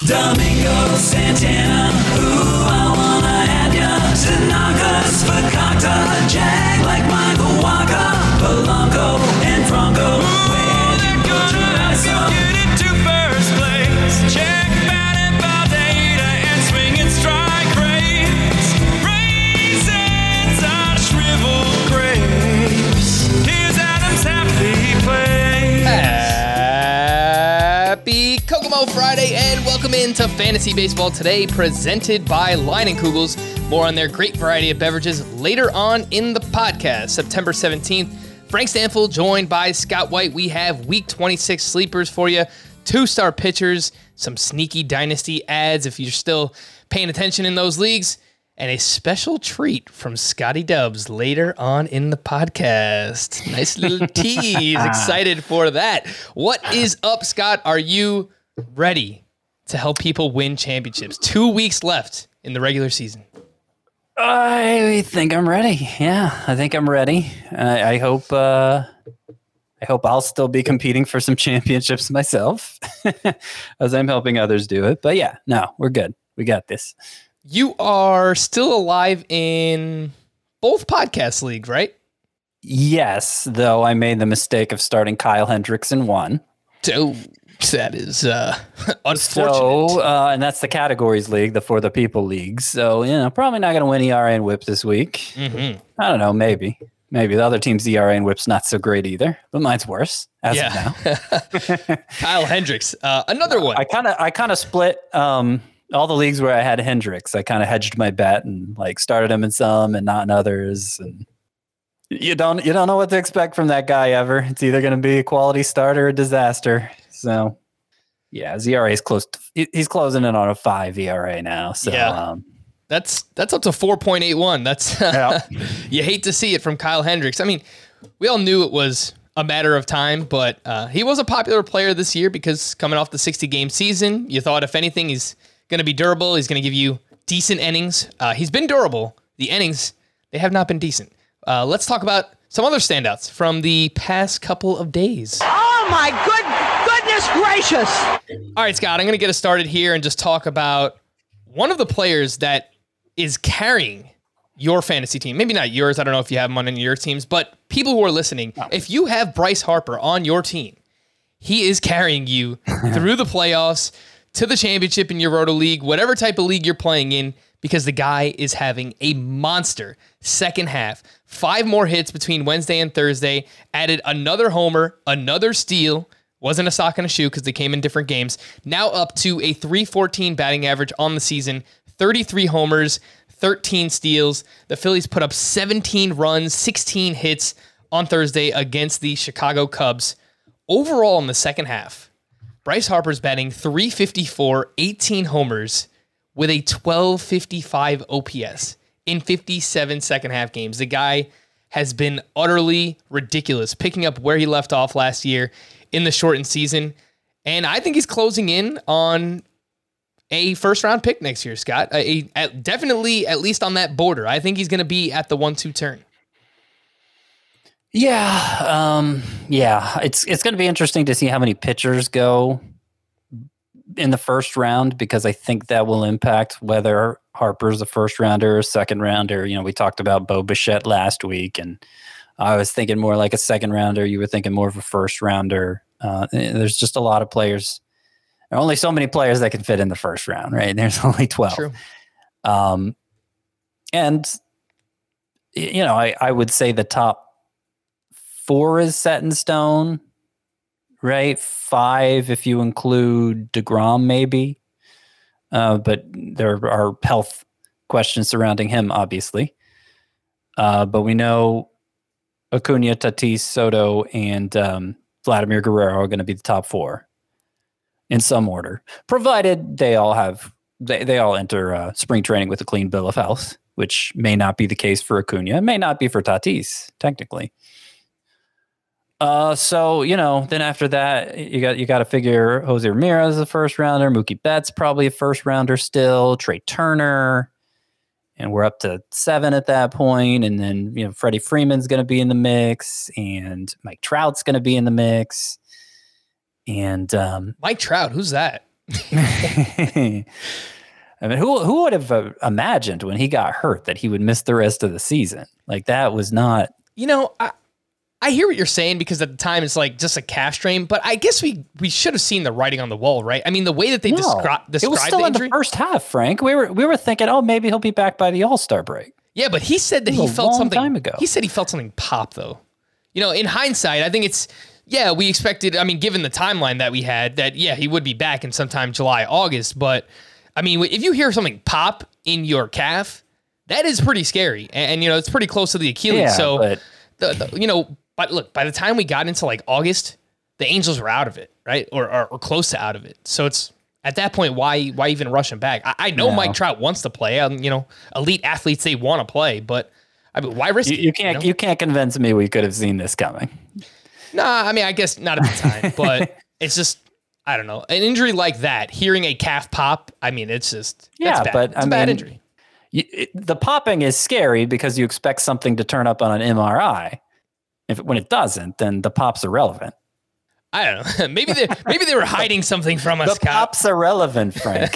Domingo Santana, ooh, I wanna have ya. Tanaka's Fakakta, Jag like Michael Waka, Polanco and Franco. Where you go to get into first place. Check batted Valdeta and swinging strike rates. Raisins are shriveled grapes. Here's Adam's happy place. Happy Kokomo Friday and welcome into Fantasy Baseball Today, presented by Leinenkugels. More on their great variety of beverages later on in the podcast. September 17th, Frank Stanfield joined by Scott White. We have Week 26 sleepers for you, 2-star pitchers, some sneaky dynasty ads if you're still paying attention in those leagues, and a special treat from Scotty Dubs later on in the podcast. Nice little tease. Excited for that. What is up, Scott? Are you ready to help people win championships? 2 weeks left in the regular season. I think I'm ready. Yeah, I think I'm ready. I hope I'll still be competing for some championships myself as I'm helping others do it. But yeah, no, we're good. We got this. You are still alive in both podcast leagues, right? Yes, though I made the mistake of starting Kyle Hendricks in one. Oh, that is unfortunate. So, and that's the categories league, the For the People league. So, probably not going to win ERA and WHIP this week. Mm-hmm. I don't know, maybe. Maybe the other team's ERA and WHIP's not so great either, but mine's worse as of now. Kyle Hendricks, another one. I kind of split all the leagues where I had Hendricks. I kind of hedged my bet and started him in some and not in others. And you don't know what to expect from that guy ever. It's either going to be a quality starter or a disaster. So yeah, his ERA is close. He's closing in on a 5 ERA now. So yeah. That's up to 4.81. That's you hate to see it from Kyle Hendricks. I mean, we all knew it was a matter of time, but he was a popular player this year because coming off the 60-game season, you thought if anything, he's going to be durable. He's going to give you decent innings. He's been durable. The innings, they have not been decent. Let's talk about some other standouts from the past couple of days. Oh my goodness gracious! All right, Scott, I'm going to get us started here and just talk about one of the players that is carrying your fantasy team. Maybe not yours. I don't know if you have him on any of your teams, but people who are listening, if you have Bryce Harper on your team, he is carrying you through the playoffs to the championship in your Roto League, whatever type of league you're playing in, because the guy is having a monster second half. 5 more hits between Wednesday and Thursday, added another homer, another steal, wasn't a sock and a shoe because they came in different games. Now up to a .314 batting average on the season, 33 homers, 13 steals. The Phillies put up 17 runs, 16 hits on Thursday against the Chicago Cubs. Overall in the second half, Bryce Harper's batting .354, 18 homers with a .1255 OPS in 57 second half games. The guy has been utterly ridiculous, picking up where he left off last year in the shortened season. And I think he's closing in on a first-round pick next year, Scott. Definitely, at least on that border. I think he's going to be at the 1-2 turn. Yeah. It's going to be interesting to see how many pitchers go in the first round, because I think that will impact whether Harper's a first rounder or second rounder. We talked about Bo Bichette last week, and I was thinking more like a second rounder. You were thinking more of a first rounder. There's just a lot of players. There are only so many players that can fit in the first round, right? There's only 12. True. And I would say the top 4 is set in stone, right? 5 if you include DeGrom, maybe. But there are health questions surrounding him, obviously. But we know Acuna, Tatis, Soto, and Vladimir Guerrero are going to be the top 4 in some order, provided they all enter spring training with a clean bill of health, which may not be the case for Acuna, may not be for Tatis, technically. So then after that, you got to figure Jose Ramirez is a first rounder, Mookie Betts probably a first rounder still, Trey Turner, and we're up to 7 at that point. And then Freddie Freeman's going to be in the mix, and Mike Trout's going to be in the mix, and Mike Trout, who's that? I mean, who would have imagined when he got hurt that he would miss the rest of the season? Like, that was not. You know, I hear what you're saying, because at the time it's like just a calf strain, but I guess we should have seen the writing on the wall, right? I mean, the way that they described it was still the in injury. the first half, Frank. We were thinking, oh, maybe he'll be back by the All-Star break. Yeah, but he said that It was he a felt long something. time ago. He said he felt something pop, though. You know, in hindsight, I think we expected, I mean, given the timeline that we had, that, yeah, he would be back in sometime July, August. But, I mean, if you hear something pop in your calf, that is pretty scary. And you know, it's pretty close to the Achilles. Yeah, so, but but look, by the time we got into like August, the Angels were out of it, right? Or close to out of it. So it's, at that point, why even rush him back? I know Mike Trout wants to play. You know, elite athletes, they want to play, but I mean, why risk it? You can't convince me we could have seen this coming. Nah, I mean, I guess not at the time, but it's just, I don't know. An injury like that, hearing a calf pop, I mean, it's just, that's bad. But it's a bad injury. The popping is scary because you expect something to turn up on an MRI. When it doesn't, then the pop's irrelevant. I don't know. Maybe they were hiding something from us. The pop's irrelevant, Frank.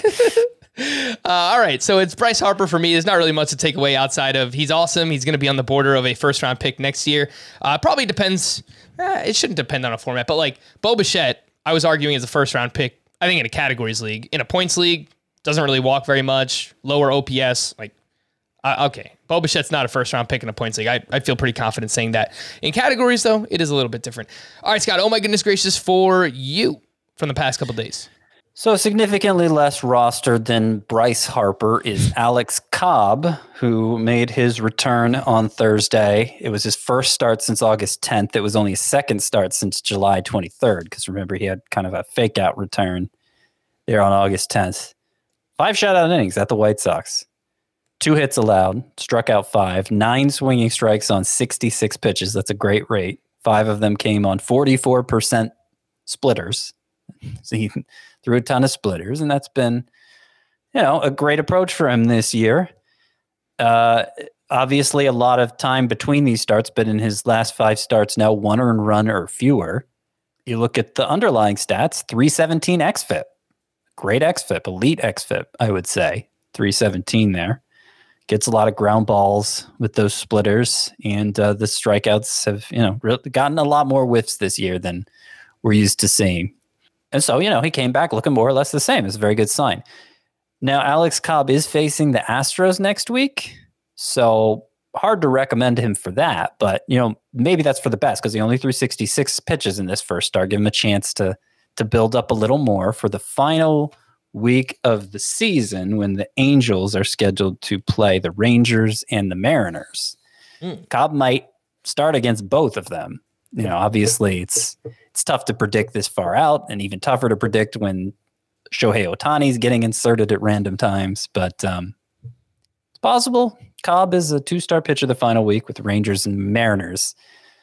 All right, so it's Bryce Harper for me. There's not really much to take away outside of he's awesome. He's going to be on the border of a first-round pick next year. Probably depends. It shouldn't depend on a format, but like Bo Bichette, I was arguing as a first-round pick. I think in a categories league, in a points league, doesn't really walk very much. Lower OPS, like okay. Bo Bichette's not a first-round pick in a points league. I feel pretty confident saying that. In categories, though, it is a little bit different. All right, Scott. Oh my goodness gracious for you from the past couple days. So significantly less rostered than Bryce Harper is Alex Cobb, who made his return on Thursday. It was his first start since August 10th. It was only his second start since July 23rd, because remember, he had kind of a fake-out return there on August 10th. 5 shutout innings at the White Sox. 2 hits allowed, struck out 5, 9 swinging strikes on 66 pitches. That's a great rate. 5 of them came on 44% splitters. So he threw a ton of splitters, and that's been, a great approach for him this year. Obviously, a lot of time between these starts, but in his last 5 starts now, 1 earned run or fewer. You look at the underlying stats, 317 xFIP. Great xFIP, elite xFIP, I would say. 317 there. Gets a lot of ground balls with those splitters, and the strikeouts have, really gotten a lot more whiffs this year than we're used to seeing. And so, he came back looking more or less the same. It's a very good sign. Now, Alex Cobb is facing the Astros next week, so hard to recommend him for that. But, maybe that's for the best, because he only threw 66 pitches in this first start. Give him a chance to build up a little more for the final week of the season when the Angels are scheduled to play the Rangers and the Mariners. Cobb might start against both of them. Obviously it's tough to predict this far out, and even tougher to predict when Shohei Ohtani is getting inserted at random times, but it's possible. Cobb is a 2-star pitcher the final week with Rangers and Mariners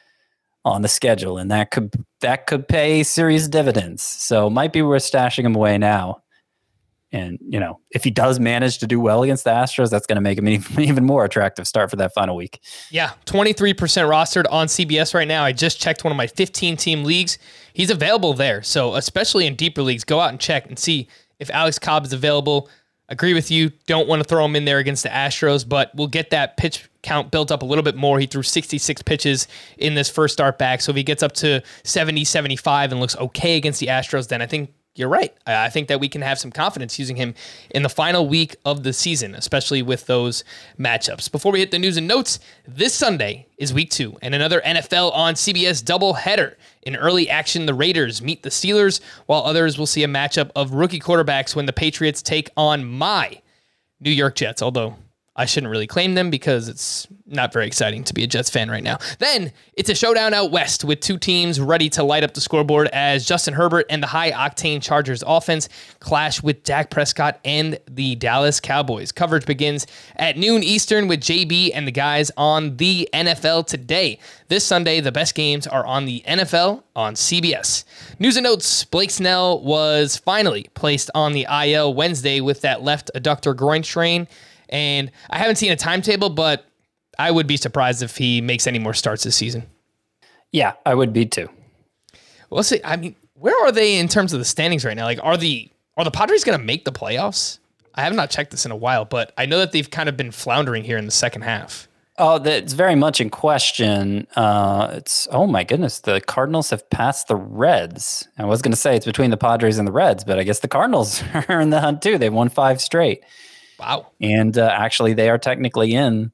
on the schedule, and that could pay serious dividends. So might be worth stashing him away now. And, if he does manage to do well against the Astros, that's going to make him an even more attractive start for that final week. Yeah, 23% rostered on CBS right now. I just checked one of my 15-team leagues. He's available there. So especially in deeper leagues, go out and check and see if Alex Cobb is available. Agree with you. Don't want to throw him in there against the Astros, but we'll get that pitch count built up a little bit more. He threw 66 pitches in this first start back. So if he gets up to 70, 75 and looks okay against the Astros, then I think you're right. I think that we can have some confidence using him in the final week of the season, especially with those matchups. Before we hit the news and notes, this Sunday is week 2 and another NFL on CBS doubleheader. In early action, the Raiders meet the Steelers, while others will see a matchup of rookie quarterbacks when the Patriots take on my New York Jets, although I shouldn't really claim them because it's not very exciting to be a Jets fan right now. Then it's a showdown out west with 2 teams ready to light up the scoreboard as Justin Herbert and the high-octane Chargers offense clash with Dak Prescott and the Dallas Cowboys. Coverage begins at noon Eastern with JB and the guys on the NFL Today. This Sunday, the best games are on the NFL on CBS. News and notes, Blake Snell was finally placed on the IL Wednesday with that left adductor groin strain. And I haven't seen a timetable, but I would be surprised if he makes any more starts this season. Yeah, I would be too. We'll see. I mean, where are they in terms of the standings right now? Like, are the Are the Padres going to make the playoffs? I have not checked this in a while, but I know that they've kind of been floundering here in the second half. Oh, that's very much in question. Oh my goodness, the Cardinals have passed the Reds. I was going to say it's between the Padres and the Reds, but I guess the Cardinals are in the hunt too. They've won 5 straight. Wow. And actually, they are technically in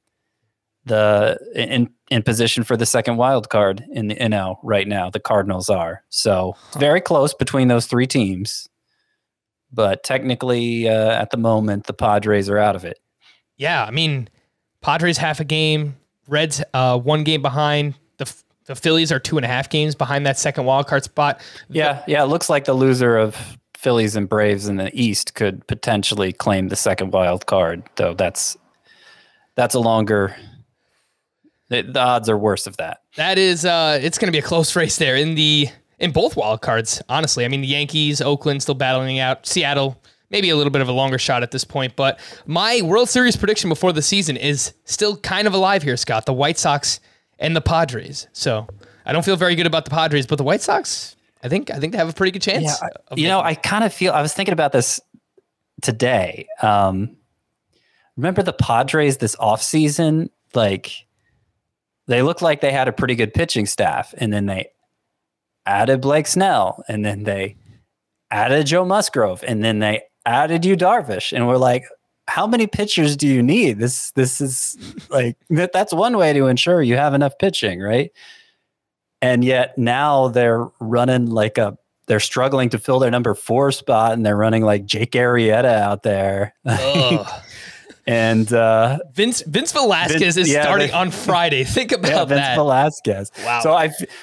position for the second wild card in the NL right now. The Cardinals are. So it's very close between those 3 teams. But technically, at the moment, the Padres are out of it. Yeah, I mean, Padres half a game, Reds 1 game behind. The Phillies are 2.5 games behind that second wild card spot. Yeah. It looks like the loser of Phillies and Braves in the East could potentially claim the second wild card, though that's a longer. The odds are worse of that. That is, it's going to be a close race there in both wild cards. Honestly, I mean, the Yankees, Oakland still battling out. Seattle, maybe a little bit of a longer shot at this point. But my World Series prediction before the season is still kind of alive here, Scott. The White Sox and the Padres. So I don't feel very good about the Padres, but the White Sox, I think they have a pretty good chance. Yeah, I kind of feel. I was thinking about this today. Remember the Padres this offseason? Like, they looked like they had a pretty good pitching staff, and then they added Blake Snell, and then they added Joe Musgrove, and then they added Yu Darvish, and we're like, how many pitchers do you need? This is like, that's one way to ensure you have enough pitching, right? And yet now they're running they're struggling to fill their number 4 spot, and they're running like Jake Arrieta out there. And Vince Velasquez is starting on Friday. Think about Vince that. Velasquez. Wow. So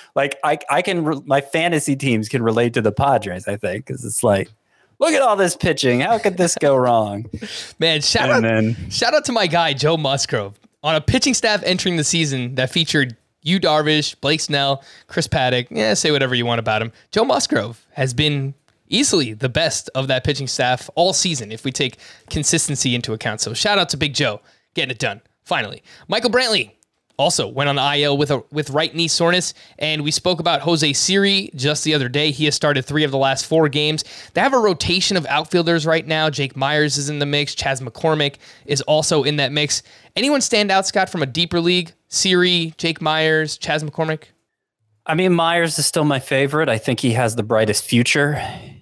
I can my fantasy teams can relate to the Padres, I think, because it's like, look at all this pitching. How could this go wrong? Man, shout out to my guy Joe Musgrove on a pitching staff entering the season that featured Yu Darvish, Blake Snell, Chris Paddock. Yeah, say whatever you want about him. Joe Musgrove has been easily the best of that pitching staff all season if we take consistency into account. So shout out to Big Joe getting it done. Finally, Michael Brantley also went on the IL with right knee soreness, and we spoke about Jose Siri just the other day. He has started 3 of the last 4 games. They have a rotation of outfielders right now. Jake Myers is in the mix. Chas McCormick is also in that mix. Anyone stand out, Scott, from a deeper league? Siri, Jake Myers, Chas McCormick? I mean, Myers is still my favorite. I think he has the brightest future,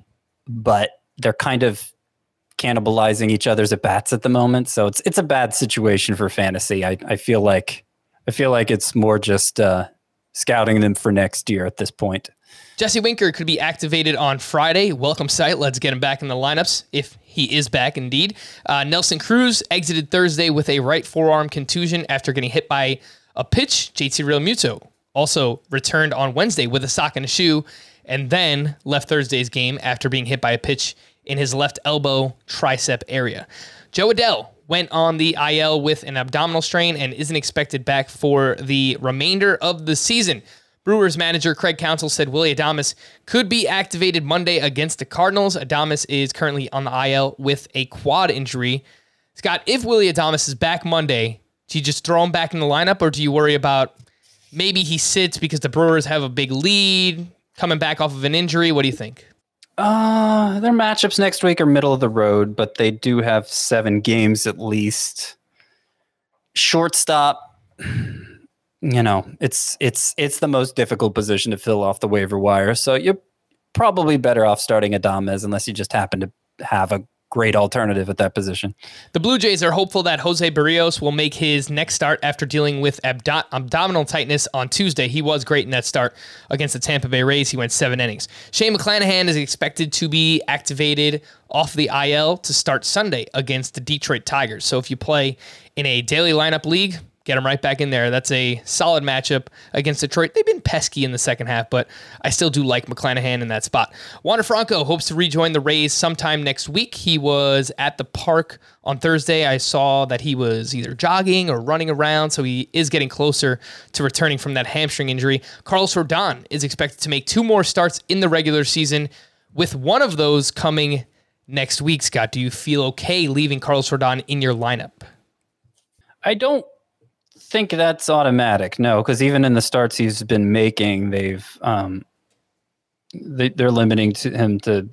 but they're kind of cannibalizing each other's at-bats at the moment. So it's a bad situation for fantasy. I feel like it's more just scouting them for next year at this point. Jesse Winker could be activated on Friday. Welcome sight. Let's get him back in the lineups if he is back indeed. Nelson Cruz exited Thursday with a right forearm contusion after getting hit by a pitch. JT Realmuto also returned on Wednesday with a sock in a shoe and then left Thursday's game after being hit by a pitch in his left elbow tricep area. Joe Adell went on the IL with an abdominal strain and isn't expected back for the remainder of the season. Brewers manager Craig Counsell said Willy Adames could be activated Monday against the Cardinals. Adames is currently on the IL with a quad injury. Scott, if Willy Adames is back Monday, do you just throw him back in the lineup, or do you worry about maybe he sits because the Brewers have a big lead, coming back off of an injury? What do you think? Their matchups next week are middle of the road, but they do have 7 games at least. Shortstop, it's the most difficult position to fill off the waiver wire. So you're probably better off starting Adames unless you just happen to have a great alternative at that position. The Blue Jays are hopeful that Jose Barrios will make his next start after dealing with abdominal tightness on Tuesday. He was great in that start against the Tampa Bay Rays. He went 7 innings. Shane McClanahan is expected to be activated off the IL to start Sunday against the Detroit Tigers. So if you play in a daily lineup league, get him right back in there. That's a solid matchup against Detroit. They've been pesky in the second half, but I still do like McClanahan in that spot. Wander Franco hopes to rejoin the Rays sometime next week. He was at the park on Thursday. I saw that he was either jogging or running around, so he is getting closer to returning from that hamstring injury. Carlos Rodon is expected to make 2 more starts in the regular season, with one of those coming next week. Scott, do you feel okay leaving Carlos Rodon in your lineup? I don't think that's automatic, no, because even in the starts he's been making, they're limiting him to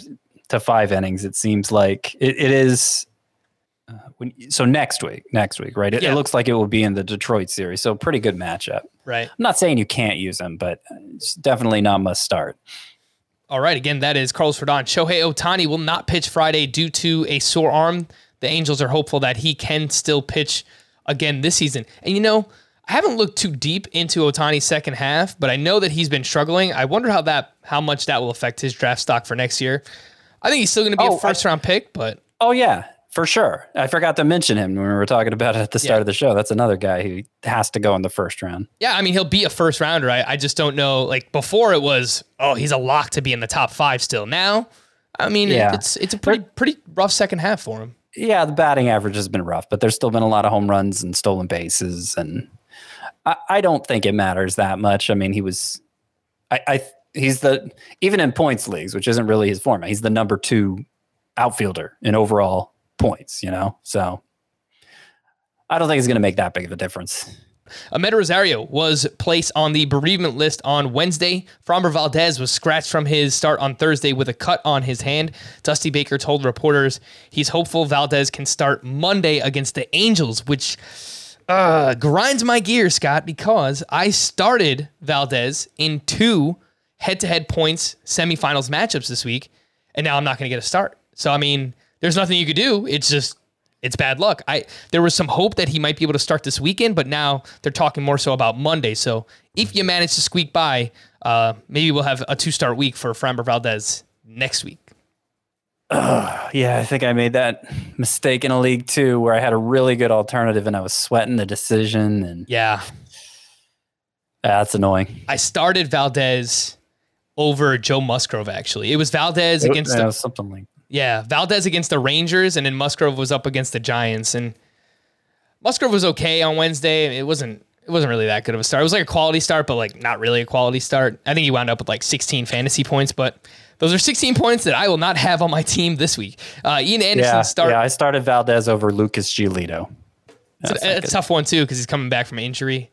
to 5 innings. It seems like it is. So next week, right? It looks like it will be in the Detroit series. So pretty good matchup. Right. I'm not saying you can't use him, but it's definitely not must start. All right. Again, that is Carlos Rodon. Shohei Ohtani will not pitch Friday due to a sore arm. The Angels are hopeful that he can still pitch again this season. And I haven't looked too deep into Ohtani's second half, but I know that he's been struggling. I wonder how much that will affect his draft stock for next year. I think he's still going to be a first-round pick, but... Oh, yeah, for sure. I forgot to mention him when we were talking about it at the start of the show. That's another guy who has to go in the first round. Yeah, I mean, he'll be a first-rounder. I just don't know. Like, before it was, he's a lock to be in the top 5 still. Now, I mean, it's a pretty rough second half for him. Yeah, the batting average has been rough, but there's still been a lot of home runs and stolen bases, and I don't think it matters that much. I mean, he's even in points leagues, which isn't really his format, he's the number 2 outfielder in overall points, so I don't think it's going to make that big of a difference. Amed Rosario was placed on the bereavement list on Wednesday. Framber Valdez was scratched from his start on Thursday with a cut on his hand. Dusty Baker told reporters he's hopeful Valdez can start Monday against the Angels, which grinds my gears, Scott, because I started Valdez in 2 head-to-head points semifinals matchups this week, and now I'm not going to get a start. So, I mean, there's nothing you could do. It's bad luck. There was some hope that he might be able to start this weekend, but now they're talking more so about Monday. So if you manage to squeak by, maybe we'll have a 2-start week for Framber Valdez next week. Yeah, I think I made that mistake in a league too, where I had a really good alternative and I was sweating the decision. And that's annoying. I started Valdez over Joe Musgrove. Actually, it was Valdez against something like. Yeah, Valdez against the Rangers, and then Musgrove was up against the Giants. And Musgrove was okay on Wednesday. It wasn't really that good of a start. It was like a quality start, but like not really a quality start. I think he wound up with like 16 fantasy points, but those are 16 points that I will not have on my team this week. Ian Anderson started. Yeah, I started Valdez over Lucas Giolito. It's a tough one too because he's coming back from injury.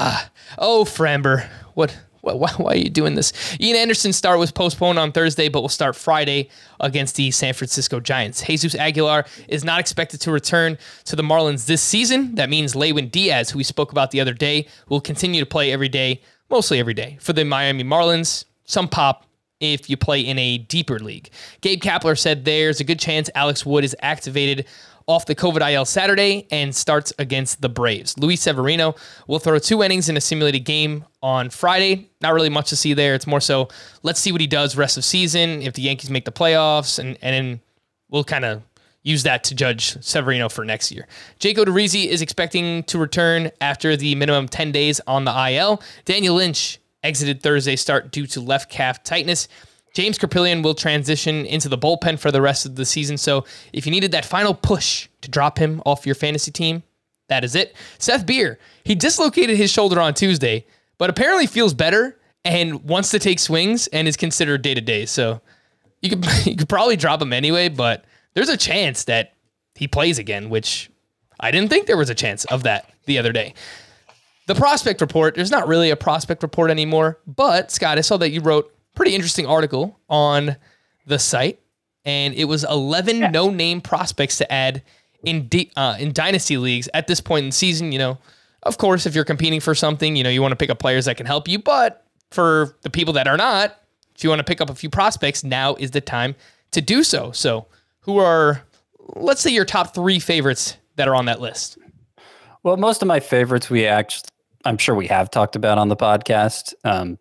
Framber, why are you doing this? Ian Anderson's start was postponed on Thursday, but will start Friday against the San Francisco Giants. Jesus Aguilar is not expected to return to the Marlins this season. That means Lewin Diaz, who we spoke about the other day, will continue to play mostly every day, for the Miami Marlins. Some pop if you play in a deeper league. Gabe Kapler said there's a good chance Alex Wood is activated off the COVID IL Saturday and starts against the Braves. Luis Severino will throw 2 innings in a simulated game on Friday. Not really much to see there. It's more so, let's see what he does rest of season, if the Yankees make the playoffs, and then we'll kind of use that to judge Severino for next year. Jake Odorizzi is expecting to return after the minimum 10 days on the IL. Daniel Lynch exited Thursday's start due to left calf tightness. James Carpillion will transition into the bullpen for the rest of the season, so if you needed that final push to drop him off your fantasy team, that is it. Seth Beer, he dislocated his shoulder on Tuesday, but apparently feels better and wants to take swings and is considered day-to-day, so you could probably drop him anyway, but there's a chance that he plays again, which I didn't think there was a chance of that the other day. The prospect report, there's not really a prospect report anymore, but Scott, I saw that you wrote pretty interesting article on the site, and it was 11 no-name prospects to add in dynasty leagues at this point in the season. Of course, if you're competing for something, you want to pick up players that can help you, but for the people that are not, if you want to pick up a few prospects, now is the time to do so. So who are, let's say, your top 3 favorites that are on that list? Well, most of my favorites I'm sure we have talked about on the podcast,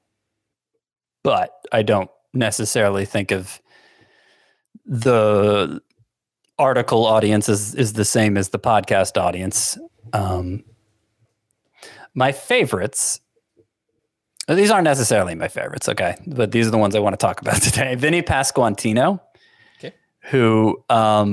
but I don't necessarily think of the article audience is the same as the podcast audience. My favorites, these aren't necessarily my favorites, okay? But these are the ones I want to talk about today. Vinny Pasquantino, who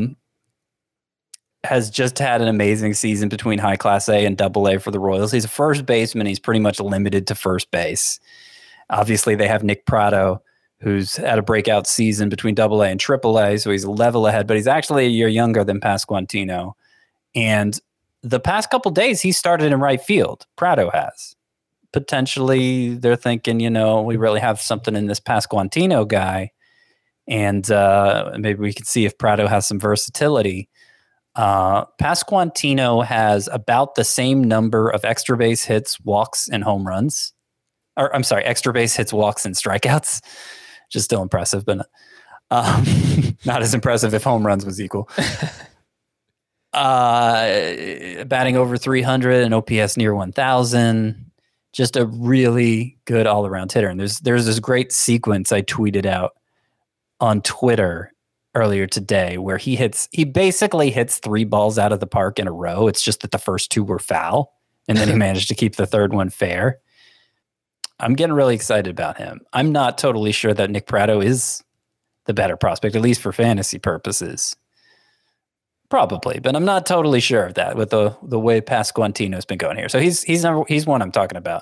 has just had an amazing season between high class A and double A for the Royals. He's a first baseman. He's pretty much limited to first base. Obviously, they have Nick Pratto, who's had a breakout season between double A and triple A, so he's a level ahead, but he's actually a year younger than Pasquantino. And the past couple days, he started in right field. Pratto has. Potentially, they're thinking, we really have something in this Pasquantino guy. And maybe we could see if Prado has some versatility. Pasquantino has about the same number of extra base hits, walks, and home runs. Or I'm sorry, extra base hits, walks, and strikeouts. Just still impressive, but not as impressive if home runs was equal. Batting over 300 and OPS near 1,000. Just a really good all-around hitter. And there's this great sequence I tweeted out on Twitter earlier today where he basically hits 3 balls out of the park in a row. It's just that the first 2 were foul, and then he managed to keep the third one fair. I'm getting really excited about him. I'm not totally sure that Nick Prado is the better prospect, at least for fantasy purposes. Probably, but I'm not totally sure of that with the way Pasquantino's been going here. So he's one I'm talking about.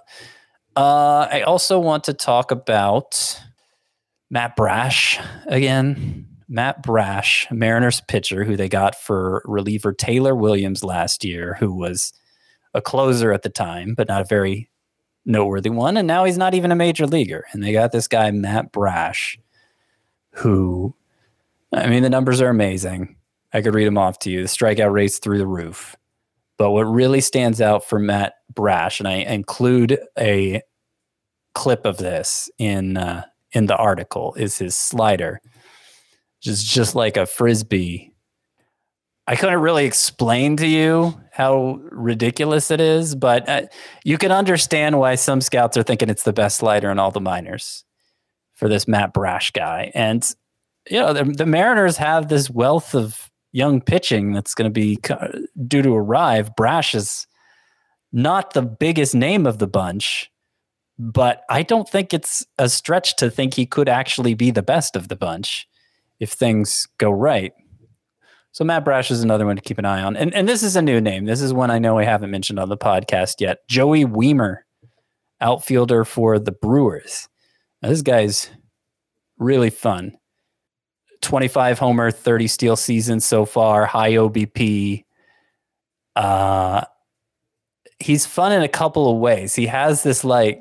I also want to talk about Matt Brash again. Matt Brash, Mariners pitcher, who they got for reliever Taylor Williams last year, who was a closer at the time, but not a very noteworthy one. And now he's not even a major leaguer. And they got this guy, Matt Brash, who, I mean, the numbers are amazing. I could read them off to you. The strikeout rate's through the roof. But what really stands out for Matt Brash, and I include a clip of this in the article, is his slider, which is just like a Frisbee. I couldn't really explain to you how ridiculous it is, but you can understand why some scouts are thinking it's the best slider in all the minors for this Matt Brash guy. And, you know, the Mariners have this wealth of young pitching that's going to be due to arrive. Brash is not the biggest name of the bunch, but I don't think it's a stretch to think he could actually be the best of the bunch if things go right. So Matt Brash is another one to keep an eye on. And this is a new name. This is one I know I haven't mentioned on the podcast yet. Joey Wiemer, outfielder for the Brewers. Now, this guy's really fun. 25 homer, 30 steal season so far, high OBP. He's fun in a couple of ways. He has this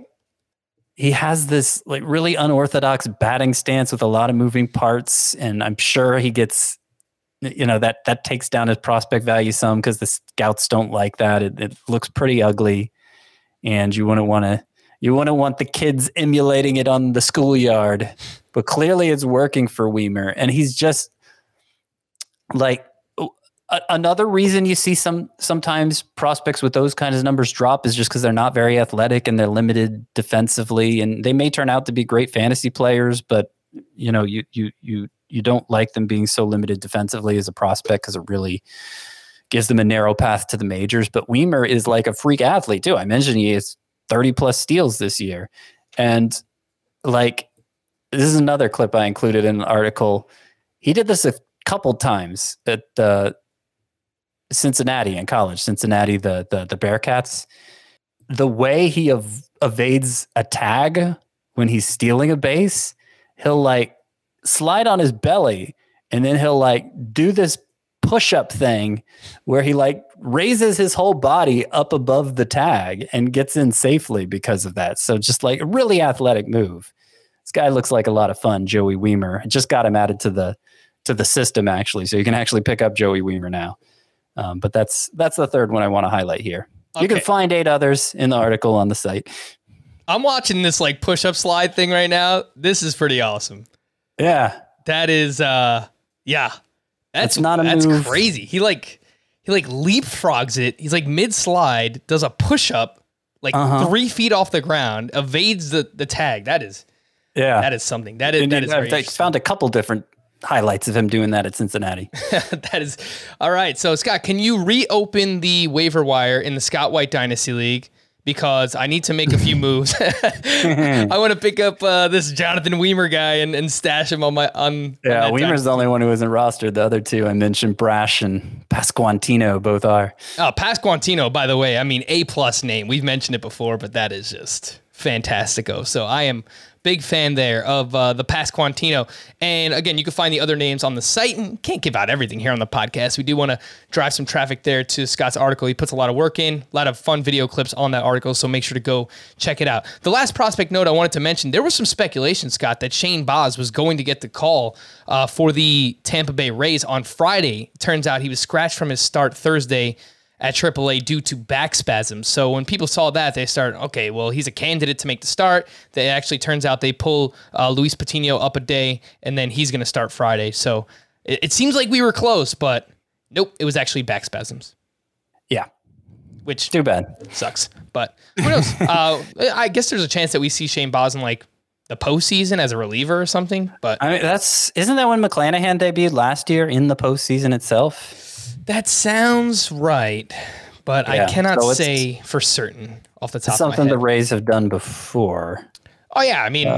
really unorthodox batting stance with a lot of moving parts, and I'm sure he gets, you know, that takes down his prospect value some because the scouts don't like that. It looks pretty ugly, and you wouldn't want the kids emulating it on the schoolyard. But clearly it's working for Wiemer. And he's just like another reason you see sometimes prospects with those kinds of numbers drop is just because they're not very athletic and they're limited defensively. And they may turn out to be great fantasy players, but you know, you don't like them being so limited defensively as a prospect because it really gives them a narrow path to the majors. But Wiemer is like a freak athlete too. I mentioned he has 30 plus steals this year. And like, this is another clip I included in an article. He did this a couple times at Cincinnati in college. Cincinnati, the Bearcats. The way he evades a tag when he's stealing a base, he'll like slide on his belly and then he'll like do this push-up thing where he like raises his whole body up above the tag and gets in safely because of that. So just like a really athletic move. This guy looks like a lot of fun, Joey Wiemer. I just got him added to the system actually, so you can actually pick up Joey Wiemer now. But that's the third one I want to highlight here. Okay. You can find 8 others in the article on the site. I'm watching this like push-up slide thing right now. This is pretty awesome. Yeah, that is That's not a that's move. Crazy. He leapfrogs it. He's like mid-slide, does a push-up like 3 feet off the ground, evades the tag. That is something. That is I found a couple different highlights of him doing that at Cincinnati. That is all right. So Scott, can you reopen the waiver wire in the Scott White Dynasty League? Because I need to make a few moves. I want to pick up this Jonathan Wiemer guy and stash him on Wiemer's the only one who isn't rostered. The other two I mentioned, Brash and Pasquantino, both are. Oh, Pasquantino, by the way, I mean, A+ name. We've mentioned it before, but that is just fantastico. So I am big fan there of the Pasquantino. And again, you can find the other names on the site, and can't give out everything here on the podcast. We do want to drive some traffic there to Scott's article. He puts a lot of work in, a lot of fun video clips on that article, so make sure to go check it out. The last prospect note I wanted to mention, there was some speculation, Scott, that Shane Baz was going to get the call for the Tampa Bay Rays on Friday. Turns out he was scratched from his start Thursday at AAA due to back spasms. So when people saw that, they started, okay, well, he's a candidate to make the start. They actually turns out they pull Luis Patino up a day, and then he's going to start Friday. So it seems like we were close, but nope, it was actually back spasms. Yeah. Which too bad. Sucks. But who knows? I guess there's a chance that we see Shane Baz in like the postseason as a reliever or something. But I mean, isn't that when McClanahan debuted last year in the postseason itself? That sounds right, but I cannot say for certain off the top of my head. It's something the Rays have done before. Oh yeah, I mean,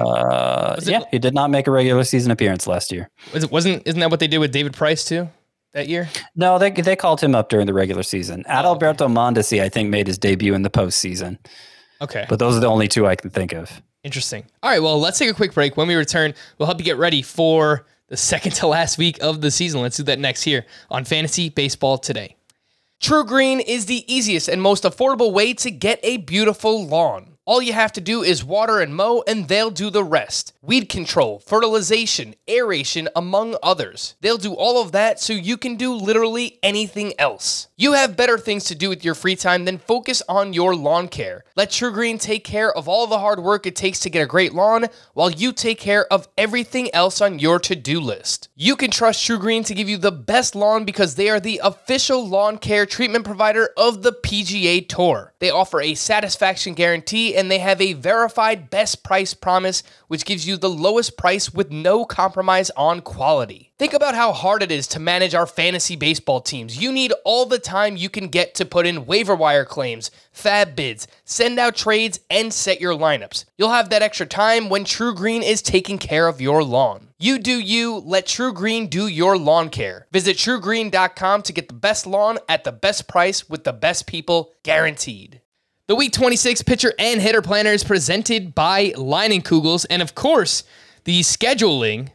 he did not make a regular season appearance last year. Isn't that what they did with David Price too that year? No, they called him up during the regular season. Adalberto Mondesi, I think, made his debut in the postseason. Okay, but those are the only two I can think of. Interesting. All right, well, let's take a quick break. When we return, we'll help you get ready for the second to last week of the season. Let's do that next here on Fantasy Baseball Today. True Green is the easiest and most affordable way to get a beautiful lawn. All you have to do is water and mow, and they'll do the rest. Weed control, fertilization, aeration, among others. They'll do all of that so you can do literally anything else. You have better things to do with your free time than focus on your lawn care. Let True Green take care of all the hard work it takes to get a great lawn, while you take care of everything else on your to-do list. You can trust True Green to give you the best lawn because they are the official lawn care treatment provider of the PGA Tour. They offer a satisfaction guarantee, and they have a verified best price promise, which gives you the lowest price with no compromise on quality. Think about how hard it is to manage our fantasy baseball teams. You need all the time you can get to put in waiver wire claims, fab bids, send out trades, and set your lineups. You'll have that extra time when True Green is taking care of your lawn. You do you, let True Green do your lawn care. Visit truegreen.com to get the best lawn at the best price with the best people guaranteed. The Week 26 pitcher and hitter planner is presented by Leinenkugels, and of course, the scheduling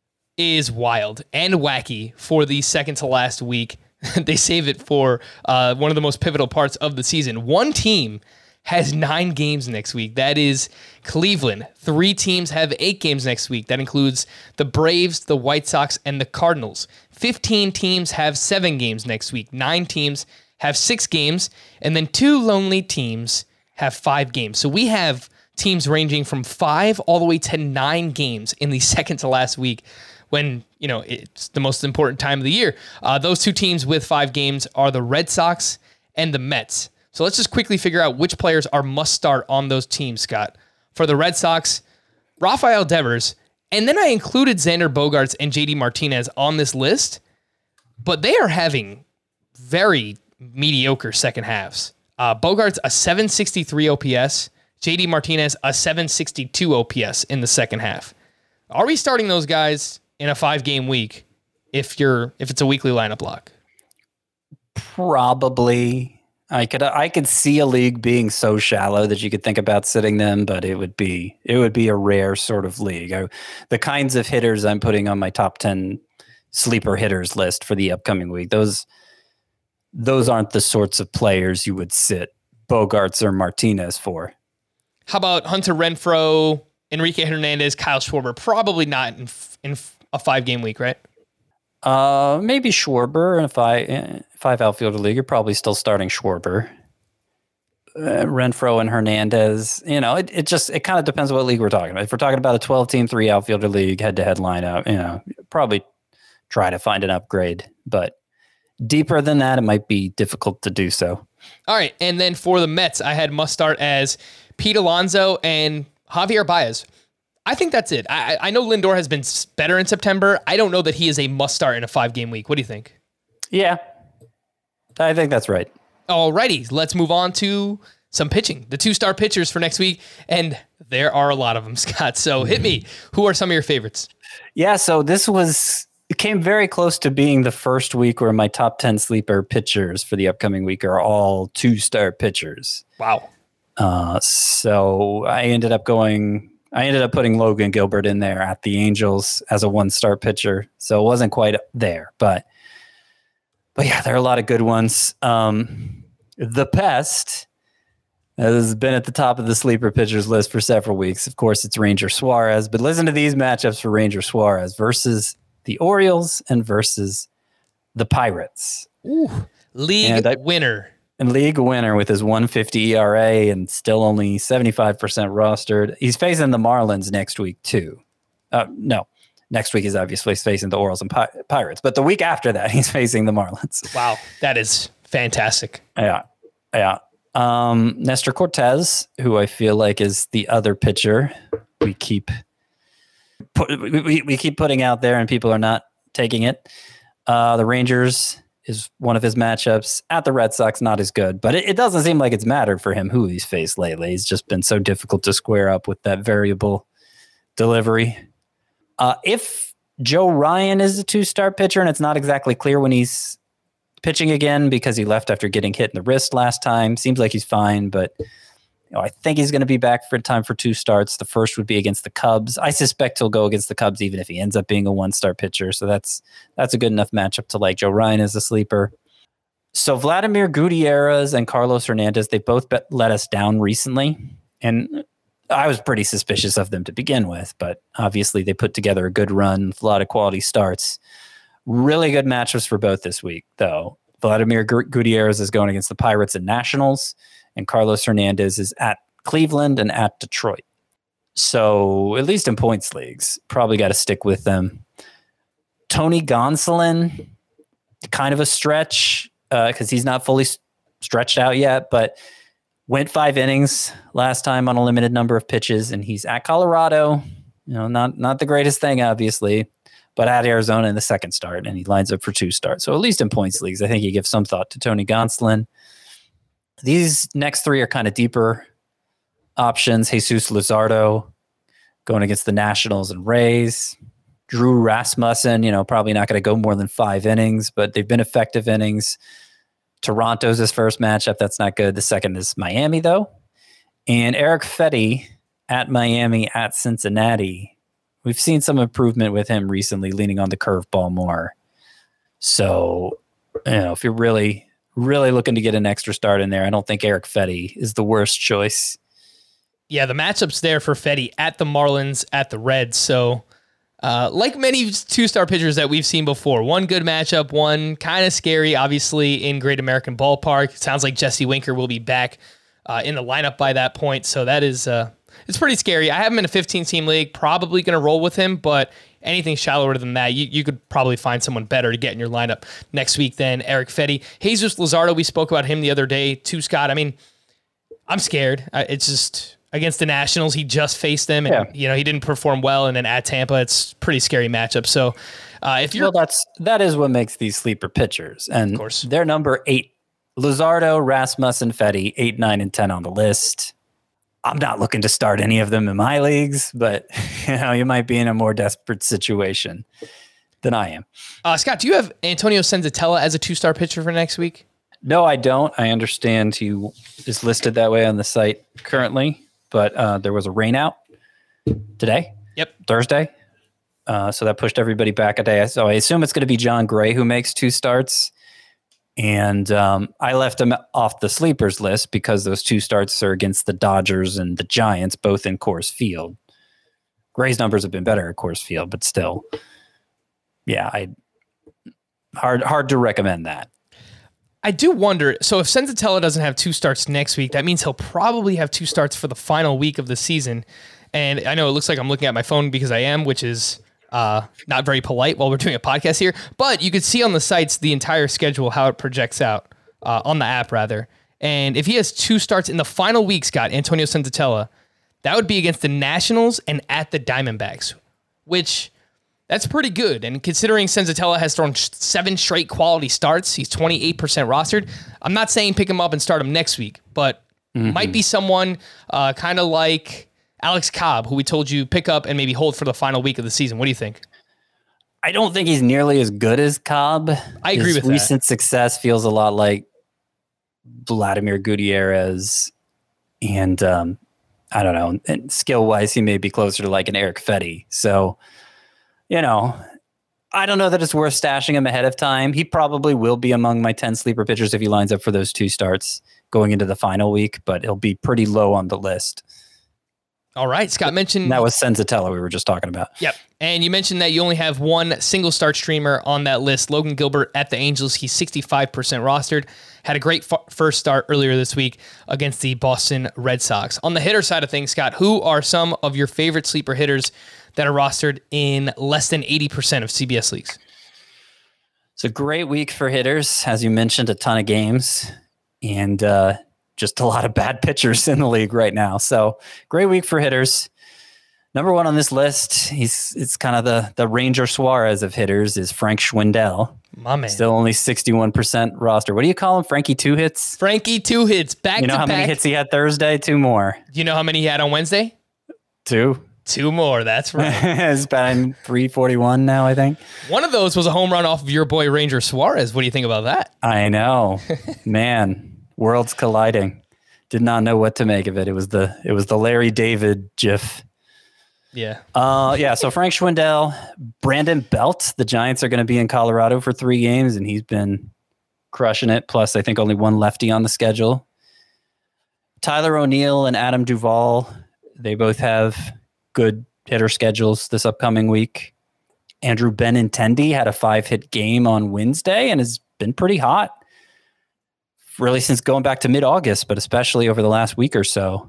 is wild and wacky for the second to last week. They save it for one of the most pivotal parts of the season. One team has 9 games next week. That is Cleveland. 3 teams have 8 games next week. That includes the Braves, the White Sox, and the Cardinals. 15 teams have 7 games next week. 9 teams have 6 games, and then 2 lonely teams have 5 games. So we have teams ranging from 5 all the way to 9 games in the second to last week when, you know, it's the most important time of the year. Those 2 teams with 5 games are the Red Sox and the Mets. So let's just quickly figure out which players are must start on those teams, Scott. For the Red Sox, Rafael Devers, and then I included Xander Bogaerts and JD Martinez on this list, but they are having very mediocre second halves. Bogaerts a 763 OPS, JD Martinez a 762 OPS in the second half. Are we starting those guys in a 5-game week if it's a weekly lineup lock? Probably. I could see a league being so shallow that you could think about sitting them, but it would be a rare sort of league. The kinds of hitters I'm putting on my top 10 sleeper hitters list for the upcoming week, those aren't the sorts of players you would sit Bogaerts or Martinez for. How about Hunter Renfroe, Enrique Hernandez, Kyle Schwarber? Probably not in a 5-game week, right? Maybe Schwarber in a 5 outfielder league. You're probably still starting Schwarber. Renfroe and Hernandez. You know, it kind of depends on what league we're talking about. If we're talking about a 12-team 3 outfielder league head-to-head lineup, you know, probably try to find an upgrade. But deeper than that, it might be difficult to do so. All right, and then for the Mets, I had must start as Pete Alonso and Javier Baez. I think that's it. I know Lindor has been better in September. I don't know that he is a must start in a 5-game week. What do you think? Yeah, I think that's right. Alrighty, let's move on to some pitching. The 2-star pitchers for next week, and there are a lot of them, Scott. So hit me. Who are some of your favorites? Yeah, so it came very close to being the first week where my top 10 sleeper pitchers for the upcoming week are all 2-star pitchers. Wow. So I ended up putting Logan Gilbert in there at the Angels as a 1-star pitcher. So it wasn't quite there, but yeah, there are a lot of good ones. The Pest has been at the top of the sleeper pitchers list for several weeks. Of course, it's Ranger Suarez, but listen to these matchups for Ranger Suarez versus the Orioles and versus the Pirates. Ooh, league winner. And league winner with his 150 ERA and still only 75% rostered. He's facing the Marlins next week, too. No, next week is obviously facing the Orioles and Pirates. But the week after that, he's facing the Marlins. Wow, that is fantastic. Yeah. Nestor Cortez, who I feel like is the other pitcher we keep putting out there and people are not taking it. The Rangers is one of his matchups. At the Red Sox, not as good, but it doesn't seem like it's mattered for him who he's faced lately. He's just been so difficult to square up with that variable delivery. If Joe Ryan is a 2-star pitcher, and it's not exactly clear when he's pitching again because he left after getting hit in the wrist last time. Seems like he's fine, but I think he's going to be back for time for 2 starts. The first would be against the Cubs. I suspect he'll go against the Cubs even if he ends up being a 1-star pitcher. So that's a good enough matchup to like. Joe Ryan is a sleeper. So Vladimir Gutierrez and Carlos Hernandez, they both let us down recently. And I was pretty suspicious of them to begin with, but obviously they put together a good run with a lot of quality starts. Really good matchups for both this week, though. Vladimir Gutierrez is going against the Pirates and Nationals, and Carlos Hernandez is at Cleveland and at Detroit. So, at least in points leagues, probably got to stick with them. Tony Gonsolin, kind of a stretch because he's not fully stretched out yet, but went 5 innings last time on a limited number of pitches, and he's at Colorado. Not the greatest thing, obviously, but at Arizona in the second start, and he lines up for 2 starts. So at least in points leagues, I think you give some thought to Tony Gonsolin. These next 3 are kind of deeper options. Jesus Luzardo going against the Nationals and Rays. Drew Rasmussen, probably not going to go more than 5 innings, but they've been effective innings. Toronto's his first matchup. That's not good. The second is Miami, though. And Eric Fetty at Miami, at Cincinnati. We've seen some improvement with him recently, leaning on the curveball more. So, if you're really, really looking to get an extra start in there, I don't think Eric Fetty is the worst choice. Yeah, the matchups there for Fetty at the Marlins, at the Reds. So, like many 2-star pitchers that we've seen before, one good matchup, one kind of scary, obviously, in Great American Ballpark. It sounds like Jesse Winker will be back in the lineup by that point. So that is... it's pretty scary. I have him in a 15-team league, probably going to roll with him, but anything shallower than that, you could probably find someone better to get in your lineup next week than Eric Fetty. Jesus Luzardo, we spoke about him the other day too, Scott. I mean, I'm scared. It's just against the Nationals, he just faced them, and he didn't perform well, and then at Tampa, it's a pretty scary matchup. So if you're... Well, that is what makes these sleeper pitchers, and of course, they're number 8. Luzardo, Rasmussen, Fetty, 8, 9, and 10 on the list. I'm not looking to start any of them in my leagues, but you might be in a more desperate situation than I am. Scott, do you have Antonio Senzatella as a 2-star pitcher for next week? No, I don't. I understand he is listed that way on the site currently, but there was a rain out today. Yep. Thursday. So that pushed everybody back a day. So I assume it's going to be John Gray who makes 2 starts. And I left him off the sleepers list because those 2 starts are against the Dodgers and the Giants, both in Coors Field. Gray's numbers have been better at Coors Field, but still, hard to recommend that. I do wonder, so if Senzatella doesn't have 2 starts next week, that means he'll probably have 2 starts for the final week of the season. And I know it looks like I'm looking at my phone because I am, which is... not very polite while we're doing a podcast here, but you could see on the sites the entire schedule, how it projects out on the app rather. And if he has 2 starts in the final week, Scott, Antonio Senzatella, that would be against the Nationals and at the Diamondbacks, which that's pretty good. And considering Senzatella has thrown 7 straight quality starts, he's 28% rostered. I'm not saying pick him up and start him next week, but might be someone kind of like Alex Cobb, who we told you pick up and maybe hold for the final week of the season. What do you think? I don't think he's nearly as good as Cobb. I agree with that. Recent success feels a lot like Vladimir Gutierrez And I don't know, and skill-wise, he may be closer to like an Eric Fetty. So, I don't know that it's worth stashing him ahead of time. He probably will be among my 10 sleeper pitchers if he lines up for those 2 starts going into the final week, but he'll be pretty low on the list. All right. Scott mentioned... And that was Senzatella we were just talking about. Yep. And you mentioned that you only have one single start streamer on that list, Logan Gilbert at the Angels. He's 65% rostered. Had a great first start earlier this week against the Boston Red Sox. On the hitter side of things, Scott, who are some of your favorite sleeper hitters that are rostered in less than 80% of CBS leagues? It's a great week for hitters. As you mentioned, a ton of games and just a lot of bad pitchers in the league right now. So great week for hitters. Number 1 on this list, it's kind of the Ranger Suarez of hitters, is Frank Schwindel. My man. Still only 61% roster. What do you call him? Frankie 2 hits? Frankie 2 hits back to back. You know how many hits he had Thursday? 2 more. You know how many he had on Wednesday? 2. 2 more. That's right. It's batting 341 now, I think. One of those was a home run off of your boy Ranger Suarez. What do you think about that? I know. Man, worlds colliding. Did not know what to make of it. It was the Larry David gif. Yeah. So Frank Schwindel, Brandon Belt. The Giants are going to be in Colorado for 3 games, and he's been crushing it. Plus, I think only 1 lefty on the schedule. Tyler O'Neill and Adam Duvall, they both have good hitter schedules this upcoming week. Andrew Benintendi had a 5-hit game on Wednesday and has been pretty hot really since going back to mid-August, but especially over the last week or so.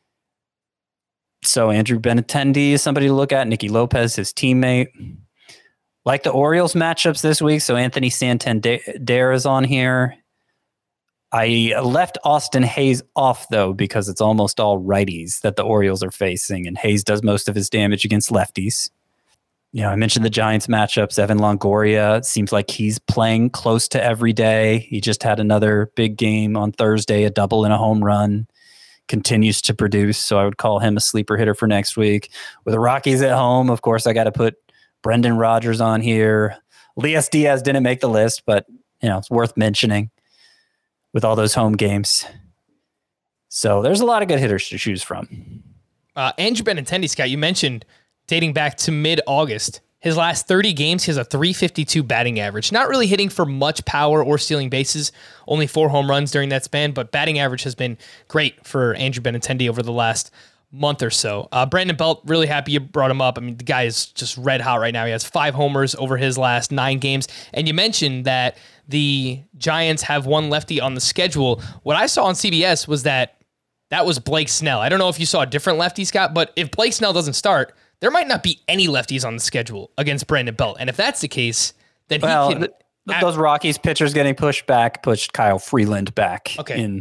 So Andrew Benintendi is somebody to look at. Nicky Lopez, his teammate. Like the Orioles matchups this week, so Anthony Santander is on here. I left Austin Hayes off, though, because it's almost all righties that the Orioles are facing, and Hayes does most of his damage against lefties. I mentioned the Giants matchups. Evan Longoria, seems like he's playing close to every day. He just had another big game on Thursday, a double and a home run. Continues to produce, so I would call him a sleeper hitter for next week. With the Rockies at home, of course, I got to put Brendan Rodgers on here. Elias Diaz didn't make the list, but it's worth mentioning with all those home games. So there's a lot of good hitters to choose from. Andrew Benintendi, Scott, you mentioned dating back to mid-August. His last 30 games, he has a .352 batting average. Not really hitting for much power or stealing bases. Only 4 home runs during that span, but batting average has been great for Andrew Benintendi over the last month or so. Brandon Belt, really happy you brought him up. I mean, the guy is just red hot right now. He has 5 homers over his last 9 games. And you mentioned that the Giants have 1 lefty on the schedule. What I saw on CBS was that was Blake Snell. I don't know if you saw a different lefty, Scott, but if Blake Snell doesn't start, there might not be any lefties on the schedule against Brandon Belt. And if that's the case, then he can... Those Rockies pitchers getting pushed Kyle Freeland back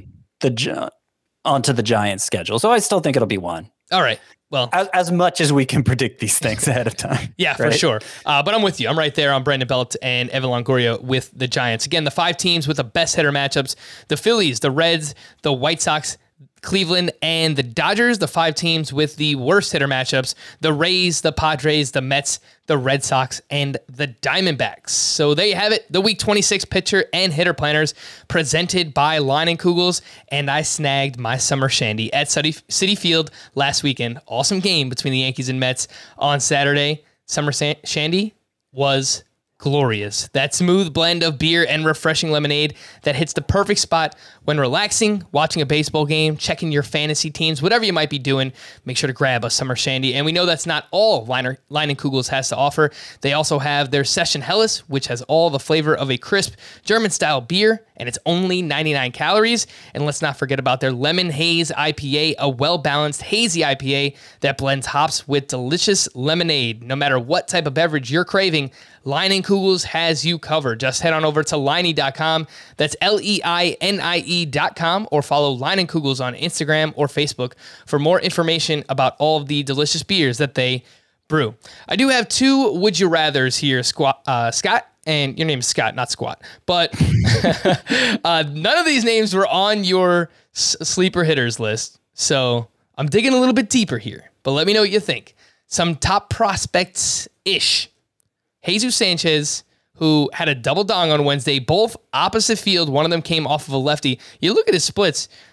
onto the Giants schedule. So I still think it'll be 1. All right. Well, as much as we can predict these things ahead of time. Yeah, right? For sure. But I'm with you. I'm right there on Brandon Belt and Evan Longoria with the Giants. Again, the 5 teams with the best hitter matchups: the Phillies, the Reds, the White Sox, Cleveland, and the Dodgers. The 5 teams with the worst hitter matchups: the Rays, the Padres, the Mets, the Red Sox, and the Diamondbacks. So there you have it, the Week 26 pitcher and hitter planners presented by Line & Kugels, and I snagged my Summer Shandy at Citi Field last weekend. Awesome game between the Yankees and Mets on Saturday. Summer Shandy was glorious. That smooth blend of beer and refreshing lemonade that hits the perfect spot when relaxing, watching a baseball game, checking your fantasy teams, whatever you might be doing, make sure to grab a Summer Shandy. And we know that's not all Line & Kugels has to offer. They also have their Session Helles, which has all the flavor of a crisp German-style beer, and it's only 99 calories. And let's not forget about their Lemon Haze IPA, a well-balanced hazy IPA that blends hops with delicious lemonade. No matter what type of beverage you're craving, Line & Kugels has you covered. Just head on over to Liney.com. That's LEINIE.com, or follow Line & Kugels on Instagram or Facebook for more information about all of the delicious beers that they brew. I do have 2 Would You Rathers here, Scott, and your name is Scott, not Squat. But none of these names were on your sleeper hitters list, so I'm digging a little bit deeper here. But let me know what you think. Some top prospects-ish. Jesus Sanchez, who had a double dong on Wednesday, both opposite field. One of them came off of a lefty. You look at his splits,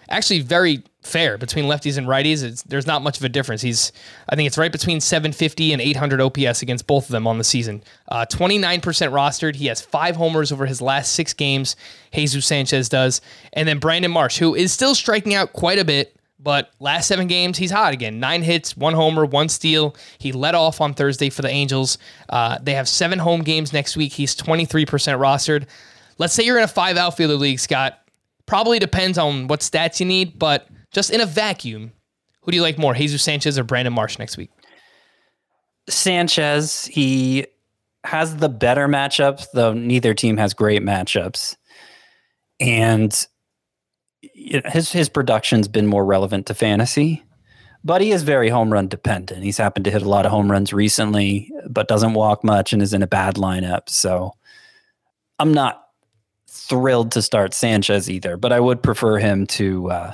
actually very fair between lefties and righties. There's not much of a difference. I think it's right between 750 and 800 OPS against both of them on the season. 29% rostered. He has 5 homers over his last 6 games. Jesus Sanchez does. And then Brandon Marsh, who is still striking out quite a bit, but last 7 games, he's hot again. 9 hits, 1 homer, 1 steal. He led off on Thursday for the Angels. They have 7 home games next week. He's 23% rostered. Let's say you're in a 5 outfielder league, Scott. Probably depends on what stats you need, but just in a vacuum, who do you like more, Jesus Sanchez or Brandon Marsh next week? Sanchez, he has the better matchups, though neither team has great matchups. And his production's been more relevant to fantasy, but he is very home run dependent. He's happened to hit a lot of home runs recently, but doesn't walk much and is in a bad lineup. So I'm not thrilled to start Sanchez either, but I would prefer him to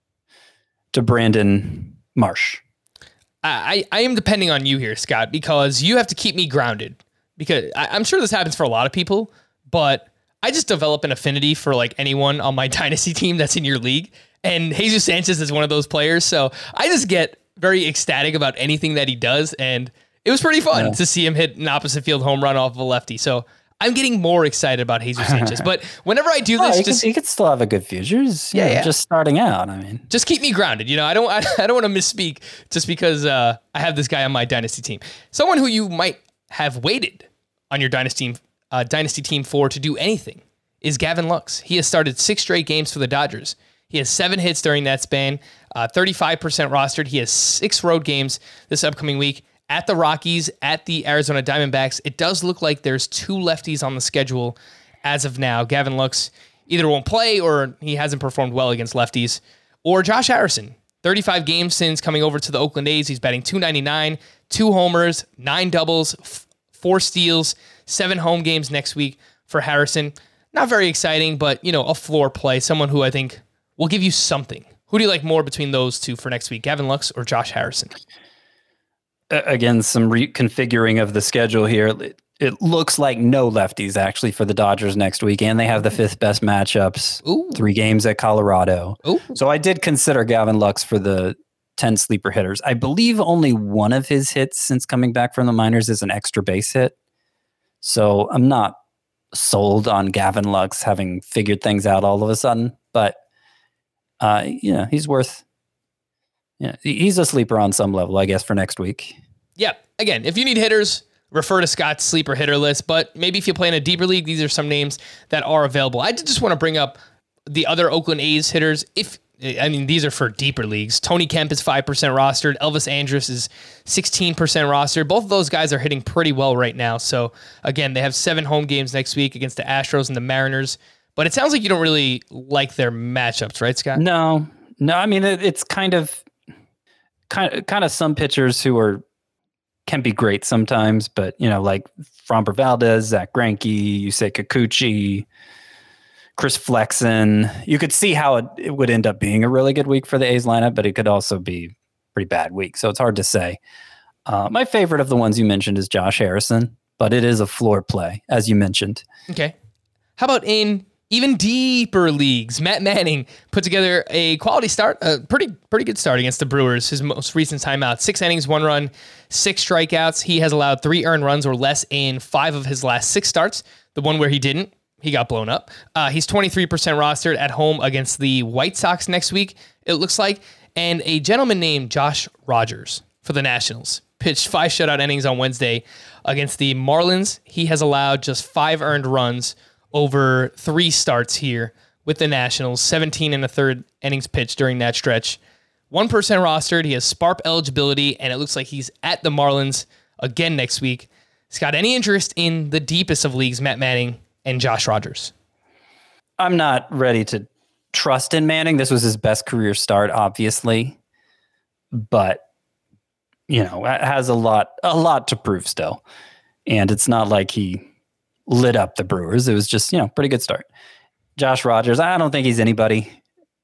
Brandon Marsh. I am depending on you here, Scott, because you have to keep me grounded. Because I'm sure this happens for a lot of people, but I just develop an affinity for like anyone on my dynasty team that's in your league. And Jesus Sanchez is one of those players. So I just get very ecstatic about anything that he does. And it was pretty fun to see him hit an opposite field home run off of a lefty. So I'm getting more excited about Jesus Sanchez. But whenever I do this, he could still have a good future. Just starting out. I mean, just keep me grounded. I don't want to misspeak just because I have this guy on my dynasty team. Someone who you might have waited on your dynasty team for to do anything is Gavin Lux. He has started 6 straight games for the Dodgers. He has 7 hits during that span, 35% rostered. He has 6 road games this upcoming week at the Rockies, at the Arizona Diamondbacks. It does look like there's 2 lefties on the schedule as of now. Gavin Lux either won't play or he hasn't performed well against lefties. Or Josh Harrison, 35 games since coming over to the Oakland A's. He's batting .299, 2 homers, 9 doubles, 4 steals, 7 home games next week for Harrison. Not very exciting, but, a floor play. Someone who I think will give you something. Who do you like more between those two for next week, Gavin Lux or Josh Harrison? Again, some reconfiguring of the schedule here. It looks like no lefties actually for the Dodgers next week, and they have the 5th best matchups. Ooh. 3 games at Colorado. Ooh. So I did consider Gavin Lux for the 10 sleeper hitters. I believe only one of his hits since coming back from the minors is an extra base hit. So I'm not sold on Gavin Lux having figured things out all of a sudden, but he's worth. Yeah, he's a sleeper on some level, I guess, for next week. Yeah. Again, if you need hitters, refer to Scott's sleeper hitter list. But maybe if you play in a deeper league, these are some names that are available. I did just want to bring up the other Oakland A's hitters. These are for deeper leagues. Tony Kemp is 5% rostered. Elvis Andrus is 16% rostered. Both of those guys are hitting pretty well right now. So again, they have 7 home games next week against the Astros and the Mariners. But it sounds like you don't really like their matchups, right, Scott? No. I mean, it's kind of some pitchers who can be great sometimes, but like Framber Valdez, Zach Greinke, Yusei Kikuchi, Chris Flexen. You could see how it would end up being a really good week for the A's lineup, but it could also be a pretty bad week. So it's hard to say. My favorite of the ones you mentioned is Josh Harrison, but it is a floor play, as you mentioned. Okay. How about in even deeper leagues? Matt Manning put together a quality start, a pretty good start against the Brewers. His most recent timeout, 6 innings, 1 run, 6 strikeouts. He has allowed 3 earned runs or less in 5 of his last 6 starts. The one where he didn't, he got blown up. He's 23% rostered at home against the White Sox next week, it looks like. And a gentleman named Josh Rogers for the Nationals pitched 5 shutout innings on Wednesday against the Marlins. He has allowed just 5 earned runs over 3 starts here with the Nationals, 17 and a third innings pitched during that stretch. 1% rostered. He has SPARP eligibility, and it looks like he's at the Marlins again next week. Scott, any interest in the deepest of leagues, Matt Manning and Josh Rogers? I'm not ready to trust in Manning. This was his best career start, obviously, but has a lot to prove still. And it's not like he lit up the Brewers. It was just, pretty good start. Josh Rogers, I don't think he's anybody.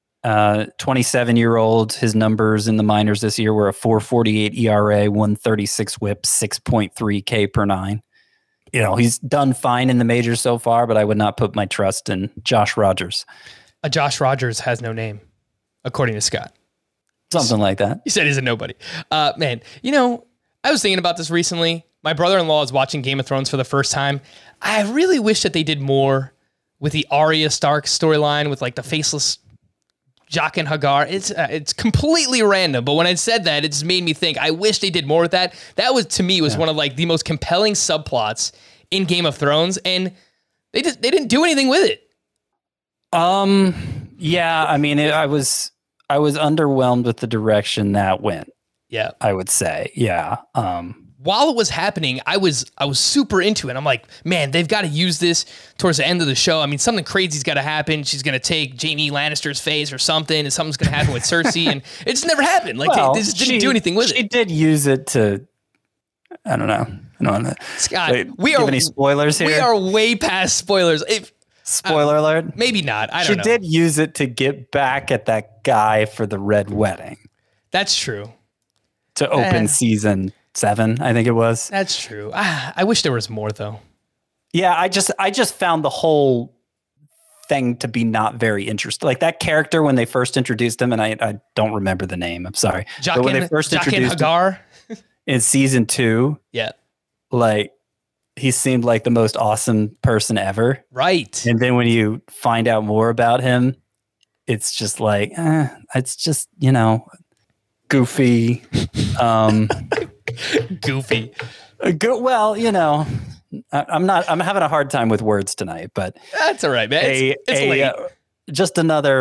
27-year-old. His numbers in the minors this year were a 4.48 ERA, 136 whip, 6.3 K per 9. He's done fine in the majors so far, but I would not put my trust in Josh Rogers. A Josh Rogers has no name. according to Scott. Something like that. He said he's a nobody. Man, I was thinking about this recently. My brother-in-law is watching Game of Thrones for the first time. I really wish that they did more with the Arya Stark storyline with like the faceless Jaqen Hagar. It's completely random, but when I said that, it just made me think. I wish they did more with that. That was to me one of like the most compelling subplots in Game of Thrones, and they didn't do anything with it. Yeah, I mean, I was underwhelmed with the direction that went. Yeah, I would say, yeah. While it was happening, I was super into it. I'm like, man, they've got to use this towards the end of the show. I mean, something crazy's got to happen. She's going to take Jaime Lannister's face or something, and something's going to happen with Cersei, and it just never happened. Like, they just didn't do anything with it. She did use it to, I don't know. Scott, give any spoilers here? We are way past spoilers. Spoiler alert. Maybe not. I don't know. She did use it to get back at that guy for the Red Wedding. That's true. To open season 7, I think it was. That's true. I wish there was more though. Yeah, I just found the whole thing to be not very interesting. Like that character when they first introduced him, and I don't remember the name. I'm sorry. But when they first introduced Hagar in season 2, yeah, like he seemed like the most awesome person ever. Right. And then when you find out more about him, it's just like, it's just, goofy. Goofy. Well, I'm having a hard time with words tonight, but that's all right, man. It's late. Just